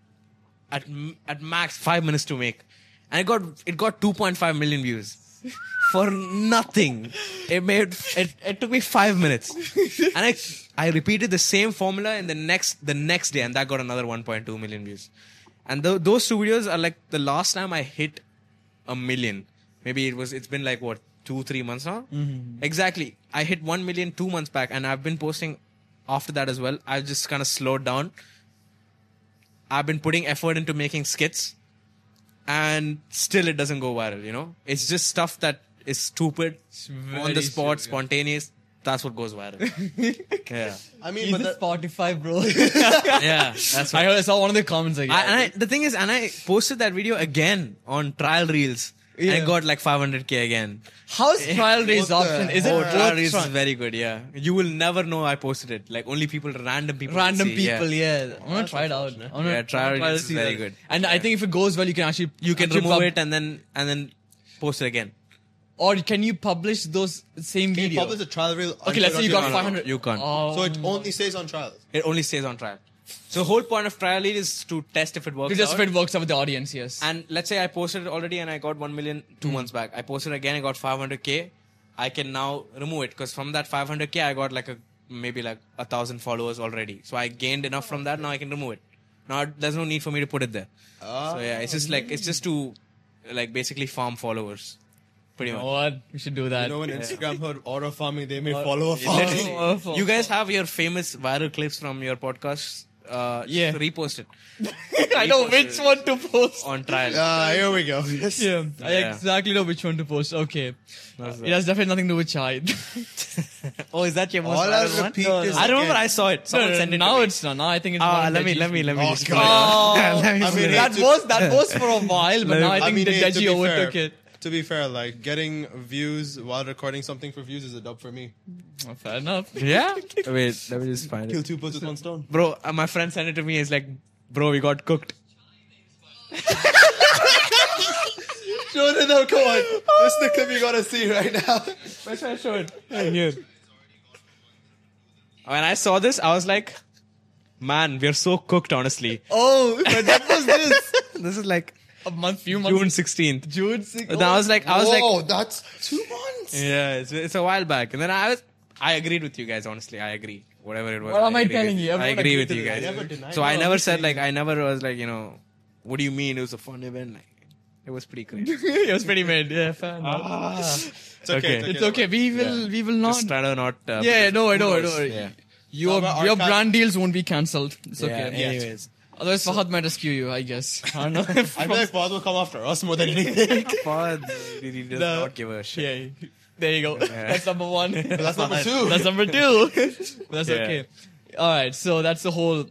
at max 5 minutes to make, and it got 2.5 million views for nothing. It took me 5 minutes, and I repeated the same formula in the next day, and that got another 1.2 million views. And those two videos are like the last time I hit 1 million. Maybe it's been like what 2-3 months now. Mm-hmm. Exactly, I hit 1 million 2 months back, and I've been posting after that as well. I've just kind of slowed down. I've been putting effort into making skits, and still it doesn't go viral, It's just stuff that is stupid, on the very spot, stupid. spontaneous. That's what goes viral. Yeah. I mean, Use but the Spotify, bro. Yeah. That's what I saw one of the comments like, the thing is, and I posted that video again on Trial Reels. And Yeah. I got like 500k again. how's trial race What the option? Is it hell? worth Trial Reels is trying? very good, yeah. You will never know I posted it. Like only random people. will Random see, people, yeah. I'm gonna try it out. Yeah, trial to race is see very that. good. And I think if it goes well, you can actually You can actually remove it and then post it again. Or can you publish those same you videos? publish a trial reel. Okay, let's say you got No, no, 500. you can't. Oh. So it only stays on trial. It only stays on trial. So the whole point of trial reel is to test if it works Just out. if it works out with the audience, yes. And let's say I posted it already and I got 1 million 2 months back. I posted again, I got 500k. I can now remove it because from that 500k, I got maybe 1,000 followers already. So I gained enough from that. Now I can remove it. Now there's no need for me to put it there. So yeah, it's just to basically farm followers. Pretty You much. know what? We should do that. When Instagram heard aura farming, they made follower farming. Literally. You guys have your famous viral clips from your podcast. Yeah. Repost it I know which one to post. on trial. Here we go. Yes. Yeah, I Yeah. exactly know which one to post. Okay. That's It has definitely nothing to do with chai. Oh, is that your most All I'll viral one? repeat No, is no. I remember again. I saw it. Someone sent it now to me. it's not. Now I think it's. Ah, one let me Oh, just. God. Oh, Let me I mean, that was for a while, but now I think the hey, to Deji be overtook fair- it. To be fair, getting views while recording something for views is a dub for me. Oh, fair enough. Yeah? Wait, let me just find Kill it. 2 birds with 1 stone. Bro, my friend sent it to me. He's like, bro, we got cooked. Show it now, come on. This is the clip you gotta see right now. Where should I show it? Here. When I saw this, I was like, man, we're so cooked, honestly. Oh, but that was this. This is like Few months. June 16th. June 6th. And I was like, Whoa, that's 2 months. yeah, it's a while back. And then I agreed with you guys, honestly. I agree. Whatever it was. What am I agree telling with you? I Everyone agree agreed with to you this. guys. I never denied So it. I never I'm said, saying- I never was like, what do you mean it was a fun event? It was pretty crazy. It was pretty made. Yeah, fair enough. It's okay. Okay. It's okay. We will not. Just try to not. Yeah, no, I know. Yeah. Your our your cat- brand deals won't be cancelled. It's okay. Yeah, anyways. Otherwise, Fahad might rescue you, I guess. I don't know. I feel like Fahad will come after us more than anything. Fahad really does not give a shit. Yeah, there you go. That's number one. That's number 2. That's number 2. That's Yeah. okay. All right, so that's the whole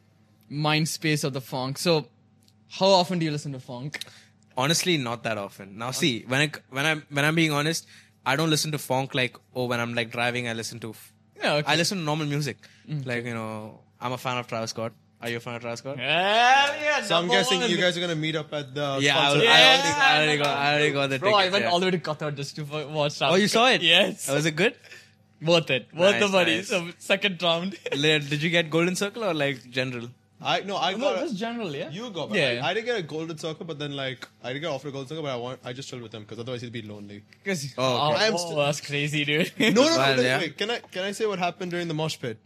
mind space of the funk. So, how often do you listen to funk? Honestly, not that often. Now, see, when I'm being honest, I don't listen to funk like when I'm like driving. I listen to Yeah, okay. I listen to normal music. Like I'm a fan of Travis Scott. Are you a fan of Travis Scott? Yeah, So I'm guessing you guys are gonna meet up at the Yeah, concert. I already got the Bro, tickets. I went yeah. all the way to Qatar just to watch Travis. Oh, you saw it? Yes. Was it good? Worth it. Worth the Nice, money. nice. So, second round. Did you get Golden Circle or like general? I No, got just general, yeah? you go. But Yeah. I didn't get a golden circle, but then like I didn't get offered a golden circle, but I just chilled with him because otherwise he'd be lonely. Because, Oh, okay. I am still- that's crazy, dude. No, Well, yeah. wait. Can I say what happened during the mosh pit?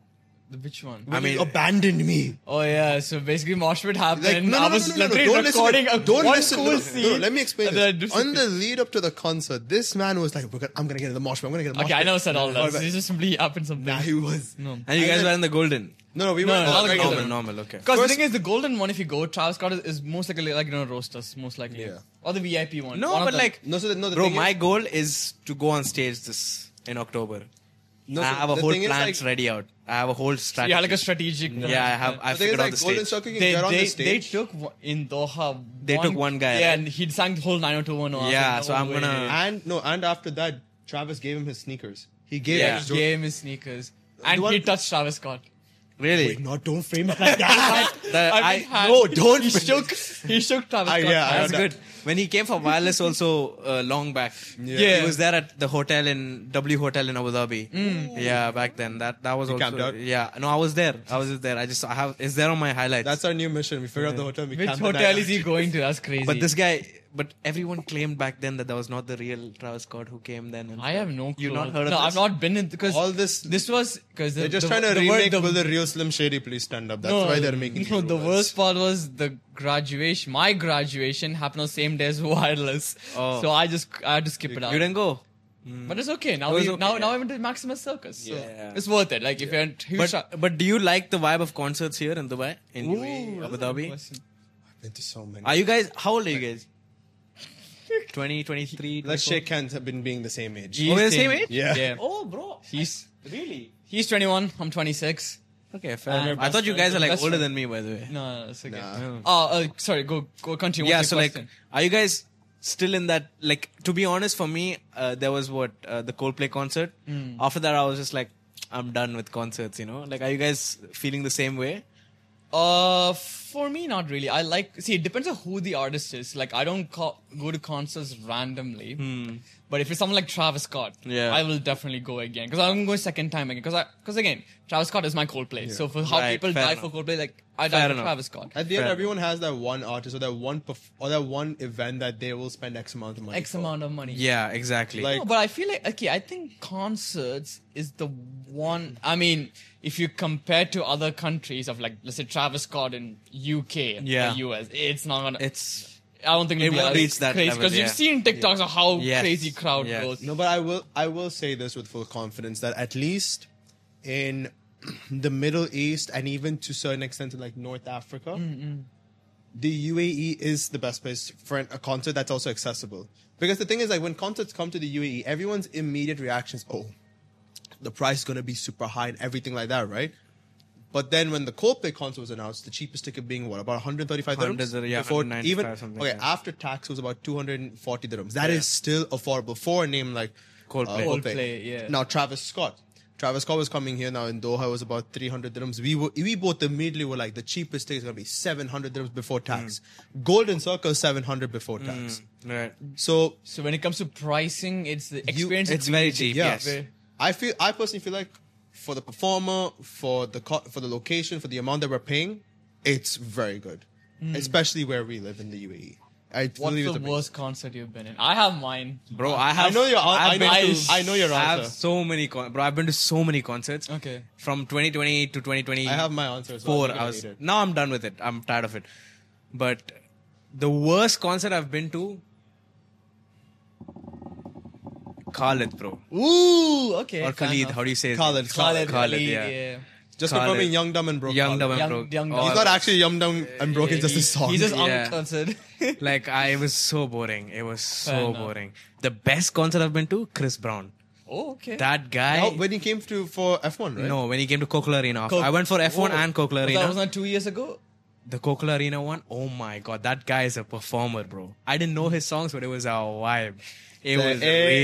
Which one? I mean, You abandoned me. Oh yeah, so basically mosh pit happened. Like, no, I was literally don't listen. recording Don't one listen. cool No, scene. let me explain and then I this. do On the lead up to the concert, this man was like, I'm gonna get in the mosh pit. I'm gonna get in the mosh Okay, pit. I never said all No, that. but- This just simply happened something. Nah, he was. No. and you guys were in the Golden. No, we No, were no, not the regular. golden. Normal, okay. Because the First- thing is, the golden one, if you go, Travis Scott is most likely like roasters, most likely. Yeah. Or the VIP one. No, One of but them. like, No, so the bro, thing my is, goal is to go on stage in October. no, I so have a the whole thing is, plan like, ready out. I have a whole strategy. you had like a strategic. Yeah, I the thing is, figured out like, the golden stage. circle, you They, get on the they stage. took in Doha. They took one guy. Yeah, and he sang the whole 90210. Yeah, so I'm gonna- And after that, Travis gave him his sneakers. He gave Yeah. his Gave him his sneakers. And one- he touched Travis Scott. Really? Wait, no, don't frame it like that. No, don't. He shook Travis Scott. yeah, That's that- good. When he came for Wireless also long back. Yeah. He was there at the hotel in W Hotel in Abu Dhabi. Yeah, back then. That was also camped out? Yeah. No, I was there. I have it's there on my highlights. That's our new mission. We figured out the hotel. We Which camped the hotel night is he going to? That's crazy. but everyone claimed back then that was not the real Travis Scott who came then. and I have no clue. You've not heard of No, this? I've not been in because All this- This was because They're just trying to remake Will the Real Slim Shady Please Stand Up. That's why they're making No, these the rumors. worst part was the graduation. My graduation happened on the same day as Wireless, Oh. so I had to skip it out. You didn't go. But it's okay. Now It was we okay. now I went to Maximus Circus. So Yeah. it's worth it. Like if you're a huge But do you like the vibe of concerts here in Dubai? In UAE, Abu Dhabi? Been to so many. Are you guys how old are you guys? 20, 23, Let's 24? shake hands. Have been being the same age. He's Oh, we're the same age? Yeah. Yeah. Oh, bro. He's Really? he's 21. I'm 26. Okay, fair enough. I best thought you guys are like Best older friend. than me, by the way. No, it's okay. Nah. Oh, sorry. Go continue. Yeah, What's so your like, question? are you guys still in that? Like, to be honest, for me, there was the Coldplay concert. After that, I was just like, I'm done with concerts. Like, are you guys feeling the same way? For me, not really. I like. See, it depends on who the artist is. Like, I don't go to concerts randomly. But if it's someone like Travis Scott, Yeah. I will definitely go again because I'm going second time again. Because again, Travis Scott is my Coldplay. So for how Right, people fair die enough. for Coldplay, like I Fair die for enough. Travis Scott. At the end, Fair. everyone has that one artist or that one event that they will spend X amount of money. X for. amount of money. Yeah, exactly. Like- No, but I feel like I think concerts is the one. I mean, if you compare to other countries of like, let's say Travis Scott in UK Yeah. or US, it's not gonna. it's I don't think it it'll be won't as reach that crazy level, because yeah. you've seen TikToks of how Yes. crazy crowd Yes. goes. No, but I will say this with full confidence that at least in the Middle East and even to a certain extent in like North Africa, the UAE is the best place for a concert that's also accessible. Because the thing is, like when concerts come to the UAE, everyone's immediate reaction is, "Oh, the price is gonna be super high and everything like that," right? But then when the Coldplay concert was announced, the cheapest ticket being what, about 135 dirhams? 100, yeah, Before 195 even something, okay, yeah. after tax it was about 240 dirhams. That is still affordable for a name like Coldplay. Coldplay, yeah. Now Travis Scott was coming here now in Doha. It was about 300 dirhams. We both immediately were like, the cheapest ticket is gonna be 700 dirhams before tax. Golden Circle 700 before tax. right. So So when it comes to pricing, it's the experience. It's very cheap. yeah, Yes. I personally feel like for the performer, for the location, for the amount that we're paying, it's very good. Especially where we live in the UAE. I What's believe the it's amazing. worst concert you've been in? I have mine. Bro, I know your I've been answer. to- I know your I have answer. so many I've been to so many concerts. Okay. From 2020 to 2020. I have my answer. So I'm gonna hate it. Now I'm done with it. I'm tired of it. But the worst concert I've been to, Khalid, bro. Ooh, okay. Or fair Khalid, enough. how do you say his Khalid, name? Khalid, Khalid, Khalid, yeah. yeah. Just Khalid. confirming Young, Dumb and Broke. Young, Khalid. Dumb and Young- Broke. Young, Oh, Dumb. He's not actually Young, Dumb and Broke. It's just a song. He's just on Yeah. the concert. Like, it was so boring. It was Fair so enough. boring. The best concert I've been to, Chris Brown. Oh, okay. That guy. Now, when he came for F1, right? No, when he came to Coquel Arena. Coke- I went for F1 Oh. and Coquel That Arena. was not 2 years ago. The Coquel Arena one, oh my god, that guy is a performer, bro. I didn't know his songs, but it was a vibe. It was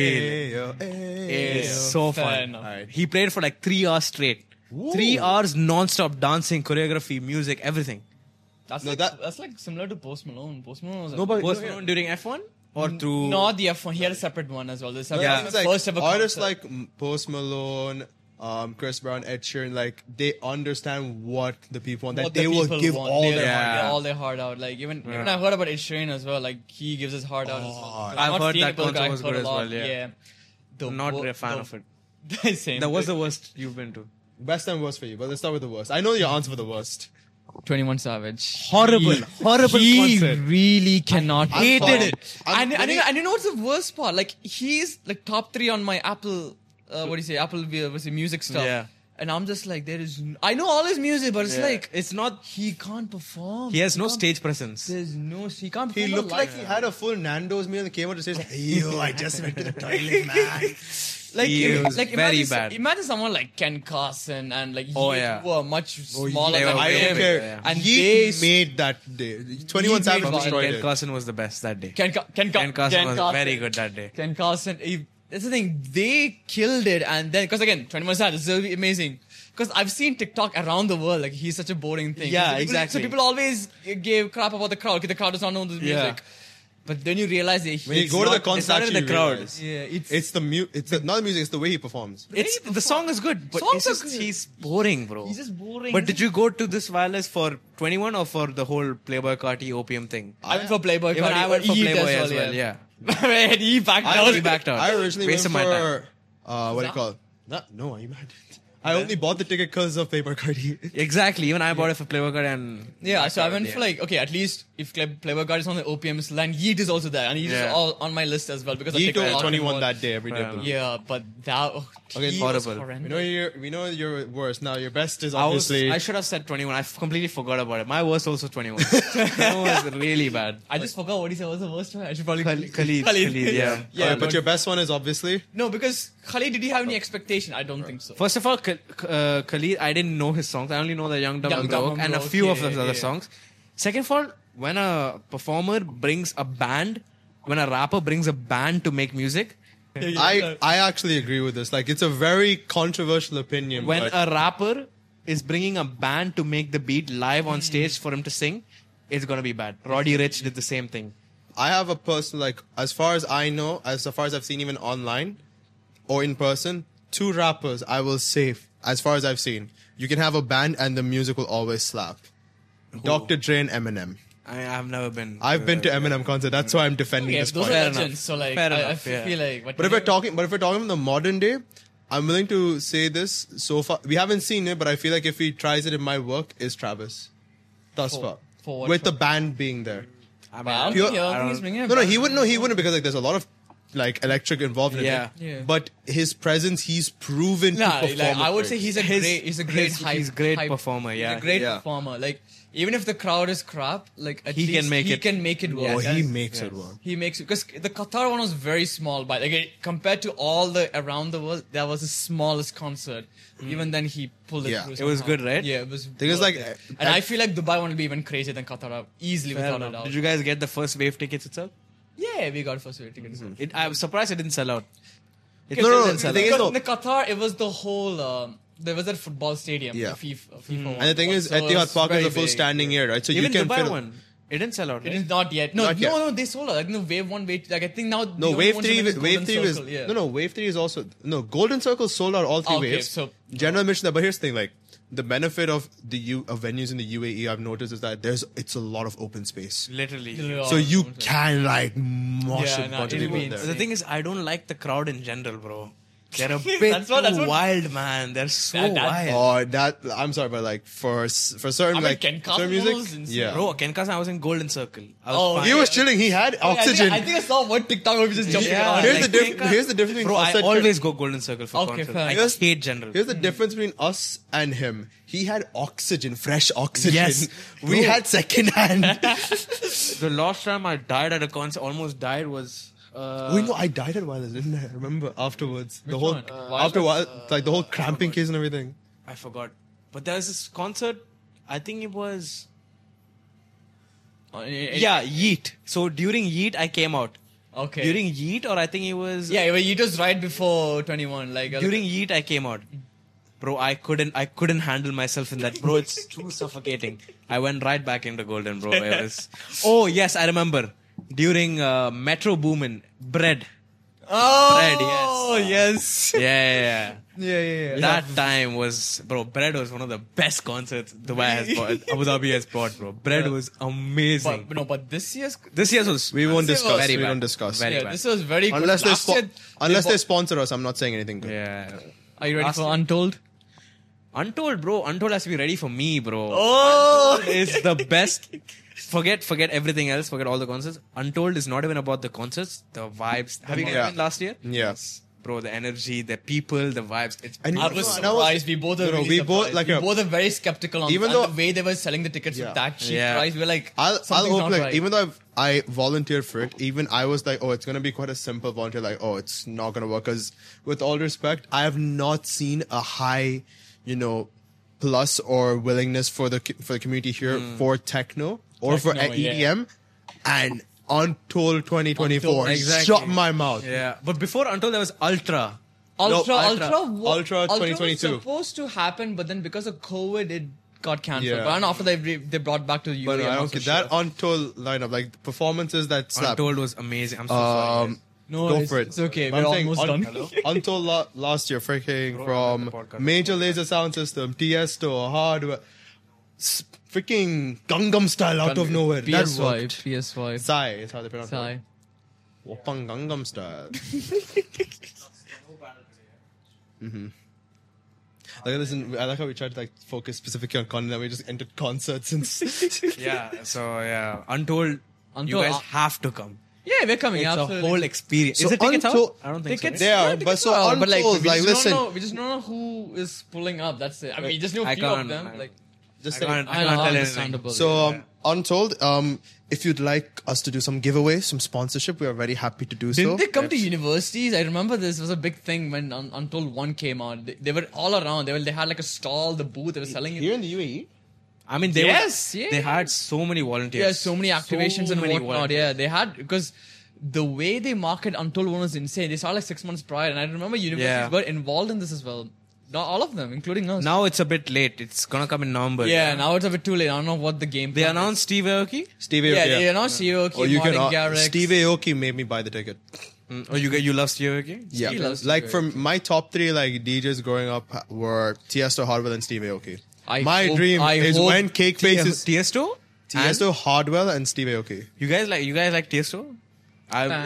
real. It's so Fair fun. enough. Alright. He played for like 3 hours straight. 3 hours non-stop dancing, choreography, music, everything. That's No, like, that- that's like similar to Post Malone. Post Malone was No, but Was it during F1 or through? not the F1. He had a separate one as well. The separate, Yeah. It's like first ever artists concert. like Post Malone, Chris Brown, Ed Sheeran, like they understand what the people want. That what they the will people give want. all They'll their Yeah. get all their heart out. Like even I heard about Ed Sheeran as well. Like he gives his heart out. As well. Oh, I've I've not heart. seen That it, but concert I've was heard good a as lot. well, yeah. The Not wo- a fan the- of it. Same. That was the worst you've been to. Best and worst for you, but let's start with the worst. I know your answer for the worst. 21 Savage. Horrible, horrible He concert. really cannot. hated perform. it. And when he- you know what's the worst part? Like he's like top 3 on my Apple. What do you say? Apple what's it, music stuff. Yeah. And I'm just like, I know all his music, but it's Yeah. like It's not. he can't perform. He has no can't- stage presence. He can't. He perform looked like he had a full Nando's meal and came out to say, "Yo, I just went to the toilet, man." Like, He was very imagine, bad. Imagine someone like Ken Carson and like Oh, he yeah. who are much smaller they than were I way don't him. care. Yeah. And he they made that day. 21 He Savage made destroyed Ken it. Carson was the best that day. Ken Ken Carson was Carson. very good that day. Ken Carson. That's the thing. They killed it, and then because again, 21 Savage is really amazing. Because I've seen TikTok around the world, like he's such a boring thing. Yeah, So people- exactly. So people always gave crap about the crowd. Okay, the crowd does not know the music. Yeah. But then you realize that When you it's go to the not- concert, it's not in the actually crowd. realize. yeah, It's not the music. It's the way he performs. It's the song is good, but Songs it's are just good. he's boring, bro. He's just boring. But did you go to this wireless for 21 or for the whole Playboy Carti opium thing? I went for Playboy. Even Cardi, I went for He Playboy does as well. Yeah. Man, he backed I out. only backed out. I originally Wasted went my for what do you call it? No, are you mad? I only bought the ticket because of Playboy Cardi. Exactly. Even I bought it for Playboy Carti and Yeah, so I went Yeah. for like, okay, at least if Playboy Guard is on the OPM line, Yeet is also there. And Yeet is Yeah. all on my list as well because I He take a took lot 21 more. that day every day. Fair of the enough. week. Yeah, but that, Okay, he horrible. was horrendous. We know you're worst. Now your best is I obviously. should have said 21. I completely forgot about it. My worst also 21. That was really bad. I just forgot what he said was the worst one. I should probably Khalid, yeah. yeah, Okay, but your best one is obviously. no, because Khalid, did he have any expectation? I don't think so. First of all, Khalid, I didn't know his songs. I only know the Young, Dumb, Young, and Dumb Broke and and a Broke, few of yeah, those other yeah. songs. Second of all, when a performer brings a band, when a rapper brings a band to make music, I actually agree with this. Like, it's a very controversial opinion. when but a rapper is bringing a band to make the beat live on stage for him to sing, it's gonna be bad. Roddy Ricch did the same thing. I have a person like, as far as I know, as far as I've seen even online or in person, 2 rappers I will say, as far as I've seen, you can have a band and the music will always slap. Dr. Dre and Eminem. I've never been. I've been to Eminem concert. That's why I'm defending Yeah, this those point. are Fair legends. enough. So like, Fair I enough, yeah. feel like. But if we're talking in the modern day, I'm willing to say this. So far, we haven't seen it, but I feel like if he tries it, it might work. Is Travis thus far for what with the band being there? I mean, Wow, Pure- he's bringing it No, back. he wouldn't. No, he wouldn't because like there's a lot of like electric involved in Yeah. it. Yeah. But his presence, he's proven to Nah, perform. like, I would with say it. he's a great hype. he's a great hype- performer, yeah. He's a great Yeah. performer. Like even if the crowd is crap, like at He least can make he it. can make it work. Oh, he And makes it work. He makes it because the Qatar one was very small, but like compared to all the around the world, that was the smallest concert. Even then, he pulled it Yeah. through. It was somehow. good, right? Yeah, it was. Thing is, worth like, it. And I feel like Dubai one will be even crazier than Qatar, easily Fair without a enough. doubt. Did you guys get the first wave tickets itself? Yeah, we got first wave tickets. I was surprised it didn't sell out. It No, still no, didn't the sell thing out. is, Because no. in the Qatar, it was the whole. There was that football stadium. Yeah. The FIFA one. And the thing is, So it Etihad was Park is very a full big. standing area, right? So Even you can Dubai fit. one, it didn't sell out. It Right? is not yet. No, Not yet. no, they sold out. I think the wave one, like I think now. the No, only wave ones three. remaining is Wave Golden three is Circle, yeah. no. Wave 3 is also no. Golden Circle sold out all 3 Okay, waves. so- General admission that, but here's the thing: like the benefit of of venues in the UAE, I've noticed is that it's a lot of open space. Literally. Yeah. So you can like mosh Yeah, a nah, bunch of it'll people be in there. insane. The thing is, I don't like the crowd in general, bro. They're a bit That's what- too wild, man. They're so That- wild. Oh, that I'm sorry, but like for certain I mean, like Ken certain Cosmo music, was insane. yeah. Bro, Ken Kasan, I was in Golden Circle. I was Oh, fine. He was chilling. He had oxygen. I think I saw one TikTok where he was just jumping Yeah, around. here's like, the Ken Ka- here's the difference between Bro, us I and always go Golden Circle for Okay, concerts. fair I enough. hate general. Here's the difference between us and him. He had oxygen, fresh oxygen. Yes. We Bro. had second hand. The last time I died at a concert, almost died, was... Wait, no, I died at Wireless, didn't I? Remember afterwards, the whole one? after like the whole cramping case and everything. I forgot. But there was this concert, I think it was... Yeah, Yeet. So during Yeet, I came out. Okay. During Yeet, or I think it was... yeah, it was right before 21. Like During Yeet, I came out. Bro, I couldn't handle myself in that. Bro, it's too suffocating. I went right back into Golden, bro. It was... Oh, yes, I remember. During Metro Boomin, Bread. Oh, Bread, yes. Yeah. Yeah. That time was... Bro, Bread was one of the best concerts Dubai has brought. Abu Dhabi has brought, bro. Bread was amazing. But this year's This year's was... We won't This was discuss. very We bad. don't discuss. Very yeah, bad. this was very good. Unless they Last year, they they sponsor us, I'm not saying anything good. Yeah. Are you ready Last for year- Untold? Untold, bro. Untold has to be ready for me, bro. Oh, It's the best. Forget everything else. Forget all the concerts. Untold is not even about the concerts. The vibes. Have you guys Yeah. been last year? Yes. Bro, the energy, the people, the vibes. It's And I was surprised. We both are No, really we both, surprised. like, we a- both are very skeptical on Even and though- the way they were selling the tickets Yeah. with that cheap Yeah. price. We were like, I'll something's open not like right. even though I volunteered for it, even I was like, oh, it's gonna be quite a simple volunteer. Like, oh, it's not gonna work. Because with all respect, I have not seen a high, plus or willingness for the community here for techno or for Techno, yeah. EDM, and Untold 2024 Untold, exactly. shut my mouth. yeah. But before Untold, there was Ultra. Ultra Ultra was 2022. supposed to happen, but then because of COVID, it got cancelled. Yeah. But then after they brought back to the But UK. I I'm don't not so get that sure. Untold lineup, like the performances that slap. Untold was amazing. I'm so sorry. No, Go it's- for it. it's okay, But we're I'm saying almost done. Untold last year, freaking Bro, from I'm on the podcast. Major Lazer Sound System, Tiesto, Hardware, freaking Gangnam Style out of nowhere. That PS5, worked. PS5. Psy is how they pronounce Sigh. it. Wapang Gangnam Style. Like, listen, I like how we tried to focus specifically on content, and we just entered concerts and Yeah. So yeah, Untold. You Untold, guys have to come. Yeah, we're coming. It's absolutely. a whole experience. So Is it tickets Untold- out? I don't think Tickets, so. They are, yeah, but tickets so are out, but Untold, we like, just don't listen. know, we just don't know who is pulling up. That's it. I mean, we just knew a I few of can't- them. I- Like, just I saying. can't I know, tell anything. understandable. So, Untold, if you'd like us to do some giveaways, some sponsorship, we are very happy to do so. Didn't they come to universities? I remember this was a big thing when Untold 1 came out. They were all around. They had like a stall, the booth, they were selling it. Here in the UAE? I mean, they Yes, were, yeah. They had so many volunteers. Yeah, so many activations So and many whatnot. volunteers. Yeah, they had, because the way they market Untold 1 was insane. They started like 6 months prior, and I remember universities Yeah. were involved in this as well. Not all of them, including us. Now it's a bit late. It's gonna come in November. Yeah, now it's a bit too late. I don't know what the game They plan is. announced Steve Aoki. Steve Yeah, Aoki. they announced Aoki, Or you can, Martin Garrix. Steve Aoki made me buy the ticket. Oh, you love Steve Aoki? Yeah, Steve loves like Steve from my top 3 DJs growing up were Tiesto, Hardwell, and Steve Aoki. I My hope- dream I is hope when Cake Faces Tiesto? Tiesto, Hardwell, and Steve Aoki. You guys like Tiesto? I was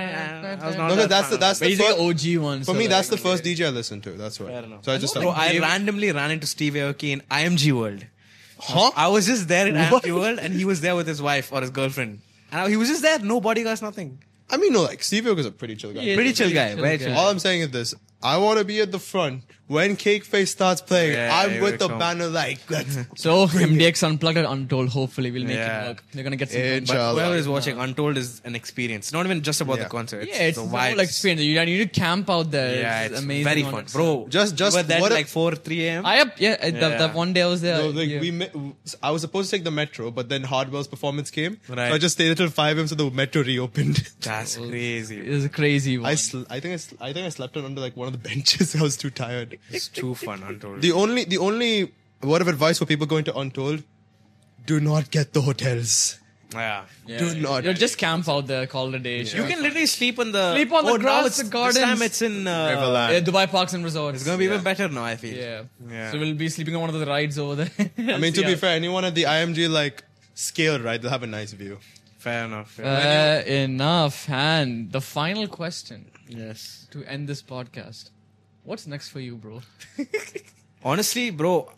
not No, that that's fan. the But he's first, like OG one. for so me. like- That's the first DJ I listened to. That's why. Fair enough. So I just Bro, like, I randomly ran into Steve Aoki in IMG World. huh? I was just there in IMG World, and he was there with his wife or his girlfriend. And he was just there, no bodyguards, nothing. I mean, no, like Steve Aoki is a pretty chill guy. Yeah, Pretty he's a chill guy, very chill. All I'm saying is this: I want to be at the front when Cake Face starts playing. Yeah, I'm you with the come. banner like, let's So MDX Unplugged and Untold. Hopefully, we'll make Yeah. it work. They're gonna get some. Inshallah. But Allah. whoever is watching, Untold is an experience. It's not even just about Yeah. the concert. It's Yeah, it's the the vibes. whole experience. You need to camp out there. Yeah, it's amazing. very on fun. its Bro, own. Just you were there what till a- like 4-3 a.m.? That one day I was there. No, like yeah. I was supposed to take the metro, but then Hardwell's performance came. Right. So I just stayed until 5 a.m. so the metro reopened. That's crazy. It was a crazy one. I think I slept on under like one of the benches. I was too tired. It's too fun, Untold. The only word of advice for people going to Untold: do not get the hotels. Yeah. Yeah. do not. You just camp out there, call it a day. You can literally sleep on the Sleep on the now grass, it's, the This gardens. time it's in Riverland. Yeah, Dubai Parks and Resorts. It's gonna be even better now, I feel. Yeah. Yeah. So we'll be sleeping on one of the rides over there. I mean, to be fair, anyone at the IMG scale, right? They'll have a nice view. Fair enough. Yeah. Enough. And the final question yes. to end this podcast. What's next for you, bro? Honestly, bro,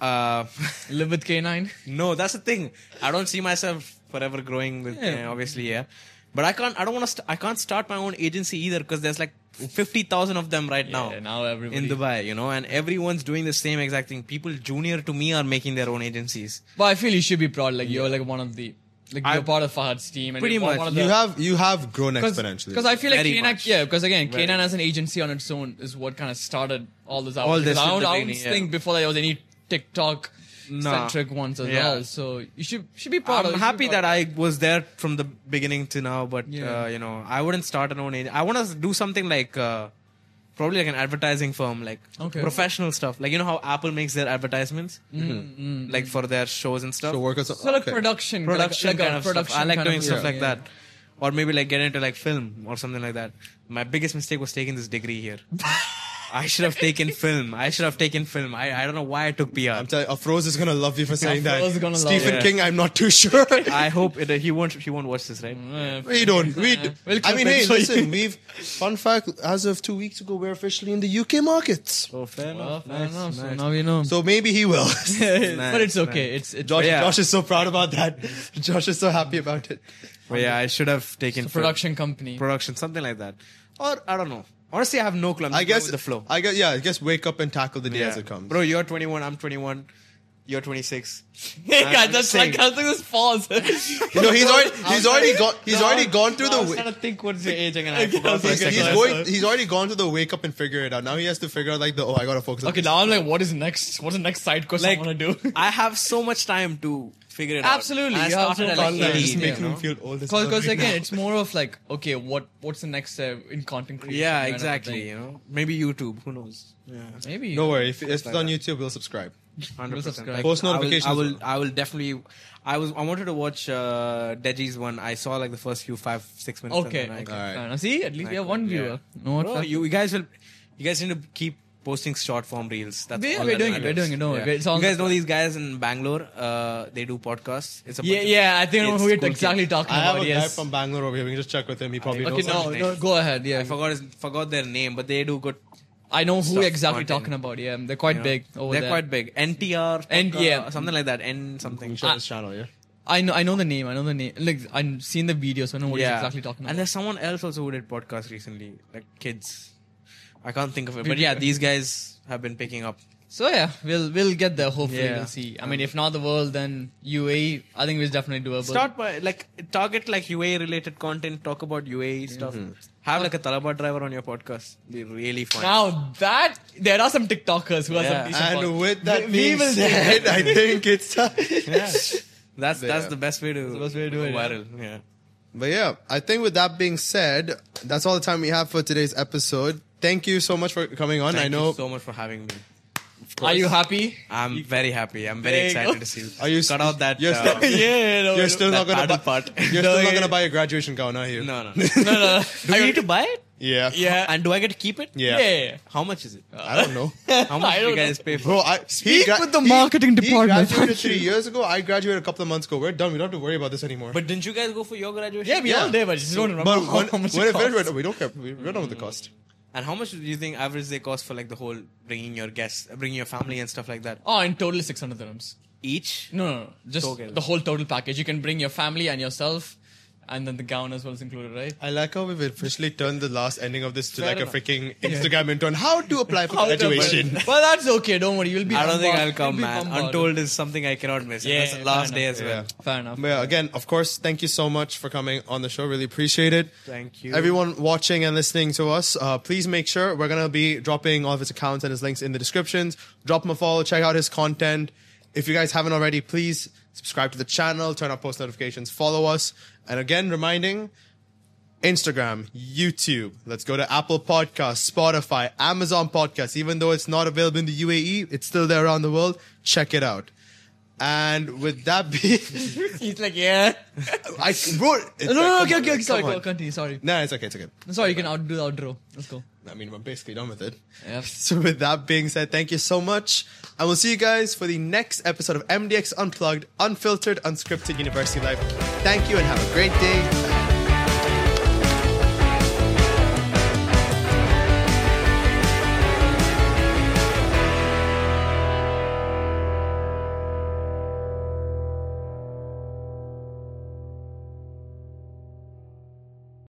Live with K9? no, that's the thing. I don't see myself forever growing with, obviously, yeah. But I don't want to. I can't start my own agency either because there's like 50,000 of them right now. Yeah, now everybody. In Dubai, and everyone's doing the same exact thing. People junior to me are making their own agencies. But I feel you should be proud. Like you're like one of the, like you're part of Fahad's team. And Pretty you're much. One of the, You have grown exponentially. Because I feel like Very K9, much. because again, Very K9 as an agency on its own is what kind of started all this out. All this Because I in the don't beginning, yeah. think before there was any TikTok centric ones as Yeah. well. So you should be proud of. I'm happy that I was there from the beginning to now, but Yeah. I wouldn't start an own agency. I want to do something like probably like an advertising firm, like professional stuff. Like how Apple makes their advertisements, like for their shows and stuff. So work on So like production Production like a kind of production stuff. I like kind doing of- stuff yeah, like yeah. that, or maybe like get into like film or something like that. My biggest mistake was taking this degree here. I should have taken film. I don't know why I took PR. I'm telling you, Afroz is gonna love you for saying that. Afroz is gonna love Stephen you. King, I'm not too sure. I hope he won't watch this, right? We don't. We'll I clip mean, it hey, for you. listen. Fun fact. As of 2 weeks ago, we're officially in the UK markets. Oh, fair Well, enough. fair enough. So nice. now we know. So maybe he will. But it's okay. It's Josh, Yeah. Josh is so proud about that. Josh is so happy about it. But yeah, I should have taken a production company. production, something like that. Or I don't know. Honestly, I have no clue. I'm I just going guess with the flow. I guess wake up and tackle the day as it comes. Bro, you're 21. I'm 21. You're 26. Hey I'm guys, just that's saying. like I think this pause. You know, he's already gone through I was the. trying to think what's your age again. I Okay, forgot for a okay, second. He's already gone to the wake up and figure it out. Now he has to figure out like I gotta focus. Okay, now I'm like, what is next? What's the next side quest I Like, want to do? I have so much time to figure it out. Absolutely, I you have started so at much like time. 18, just Yeah. making you him know? feel old. Because again, it's more of like, okay, what's the next in content creation? Yeah, kind of exactly. thing. Maybe YouTube. Who knows? Yeah. Maybe. Don't worry, if it's on YouTube, we'll subscribe. 100%. subscribe. Post notifications. I will definitely. I wanted to watch Deji's one. I saw like the first few 5-6 minutes. Okay. and then I- Alright. Fair enough. See, at least we have one viewer. No, what Bro, fuck? you guys need to keep posting short form reels. That's all We're that doing it. matters. We're doing it. No, Yeah. it's on You guys the- know these guys in Bangalore? They do podcasts. It's a bunch of Yeah, I think I know kids, who you're cool exactly kids. talking I have about. a guy Yes. from Bangalore over here. We can just check with him. He probably Okay, knows. no, something. no, go ahead. Yeah, I forgot their name, but they do good. I know who stuff, exactly content. talking about. Yeah, they're quite you know. big over They're there. quite big. NTR, And- yeah. something like that. N something. You show his channel, yeah. I know the name. Like I've seen the video, so I know what he's exactly talking And about. there's someone else also who did podcasts recently, like kids. I can't think of it, but yeah, these guys have been picking up. So yeah, we'll get there. Hopefully, Yeah. we'll see. I mean, if not the world, then UAE. I think it's definitely doable. Start by target UAE related content. Talk about UAE stuff. Have like a Talaba driver on your podcast. Be really fun. Now that there are some TikTokers who are Yeah. some decent And pod- with that we being will said, I think it's time. Yeah. That's Yeah. the best way to the best way to do it, go yeah. viral. Yeah. But yeah, I think with that being said, that's all the time we have for today's episode. Thank you so much for coming on. Thank I know. you so much for having me. Are you happy? I'm very happy. I'm very There you excited go. to see. Are you cut out that? You're still, Yeah, no, you're still not that gonna buy. paddle part. You're still not gonna buy a graduation gown, are you? No. no. Do you need to buy it? Yeah. Yeah. And do I get to keep it? Yeah. Yeah. How much is it? I don't know. How much I do you don't guys pay for? Bro, Speak with the marketing department. He graduated 3 years ago. I graduated a couple of months ago. We're done. We don't have to worry about this anymore. But didn't you guys go for your graduation? Yeah, we Yeah. all did, but just don't remember But how when much it it costs. finished, we don't care. We're done with the cost. And how much do you think average they cost for the whole bringing your guests, bringing your family and stuff like that? Oh, in total 600 dirhams. Each? No. Just Total. the whole total package. You can bring your family and yourself, and then the gown as well is included, right? I like how we've officially turned the last ending of this to Fair like enough. a freaking Instagram intro on how to apply for graduation. But that's okay. Don't worry. You'll be. I don't think I'll bombarded. come, You'll be man. bombarded. Untold is something I cannot miss. Yeah, That's the last fair day enough. as well. Fair enough. But yeah, again, of course, thank you so much for coming on the show. Really appreciate it. Thank you. Everyone watching and listening to us, please make sure we're going to be dropping all of his accounts and his links in the descriptions. Drop him a follow, check out his content. If you guys haven't already, please subscribe to the channel, turn on post notifications, follow us. And again, reminding Instagram, YouTube. Let's go to Apple Podcasts, Spotify, Amazon Podcasts. Even though it's not available in the UAE, it's still there around the world. Check it out. And with that being, He's like, yeah. I wrote. No, okay. Sorry, go continue. Sorry. No, it's okay. It's okay. Sorry, you can do the outro. Let's go. I mean, we're basically done with it. Yep. So with that being said, thank you so much. And we'll see you guys for the next episode of MDX Unplugged, Unfiltered, Unscripted University Life. Thank you and have a great day.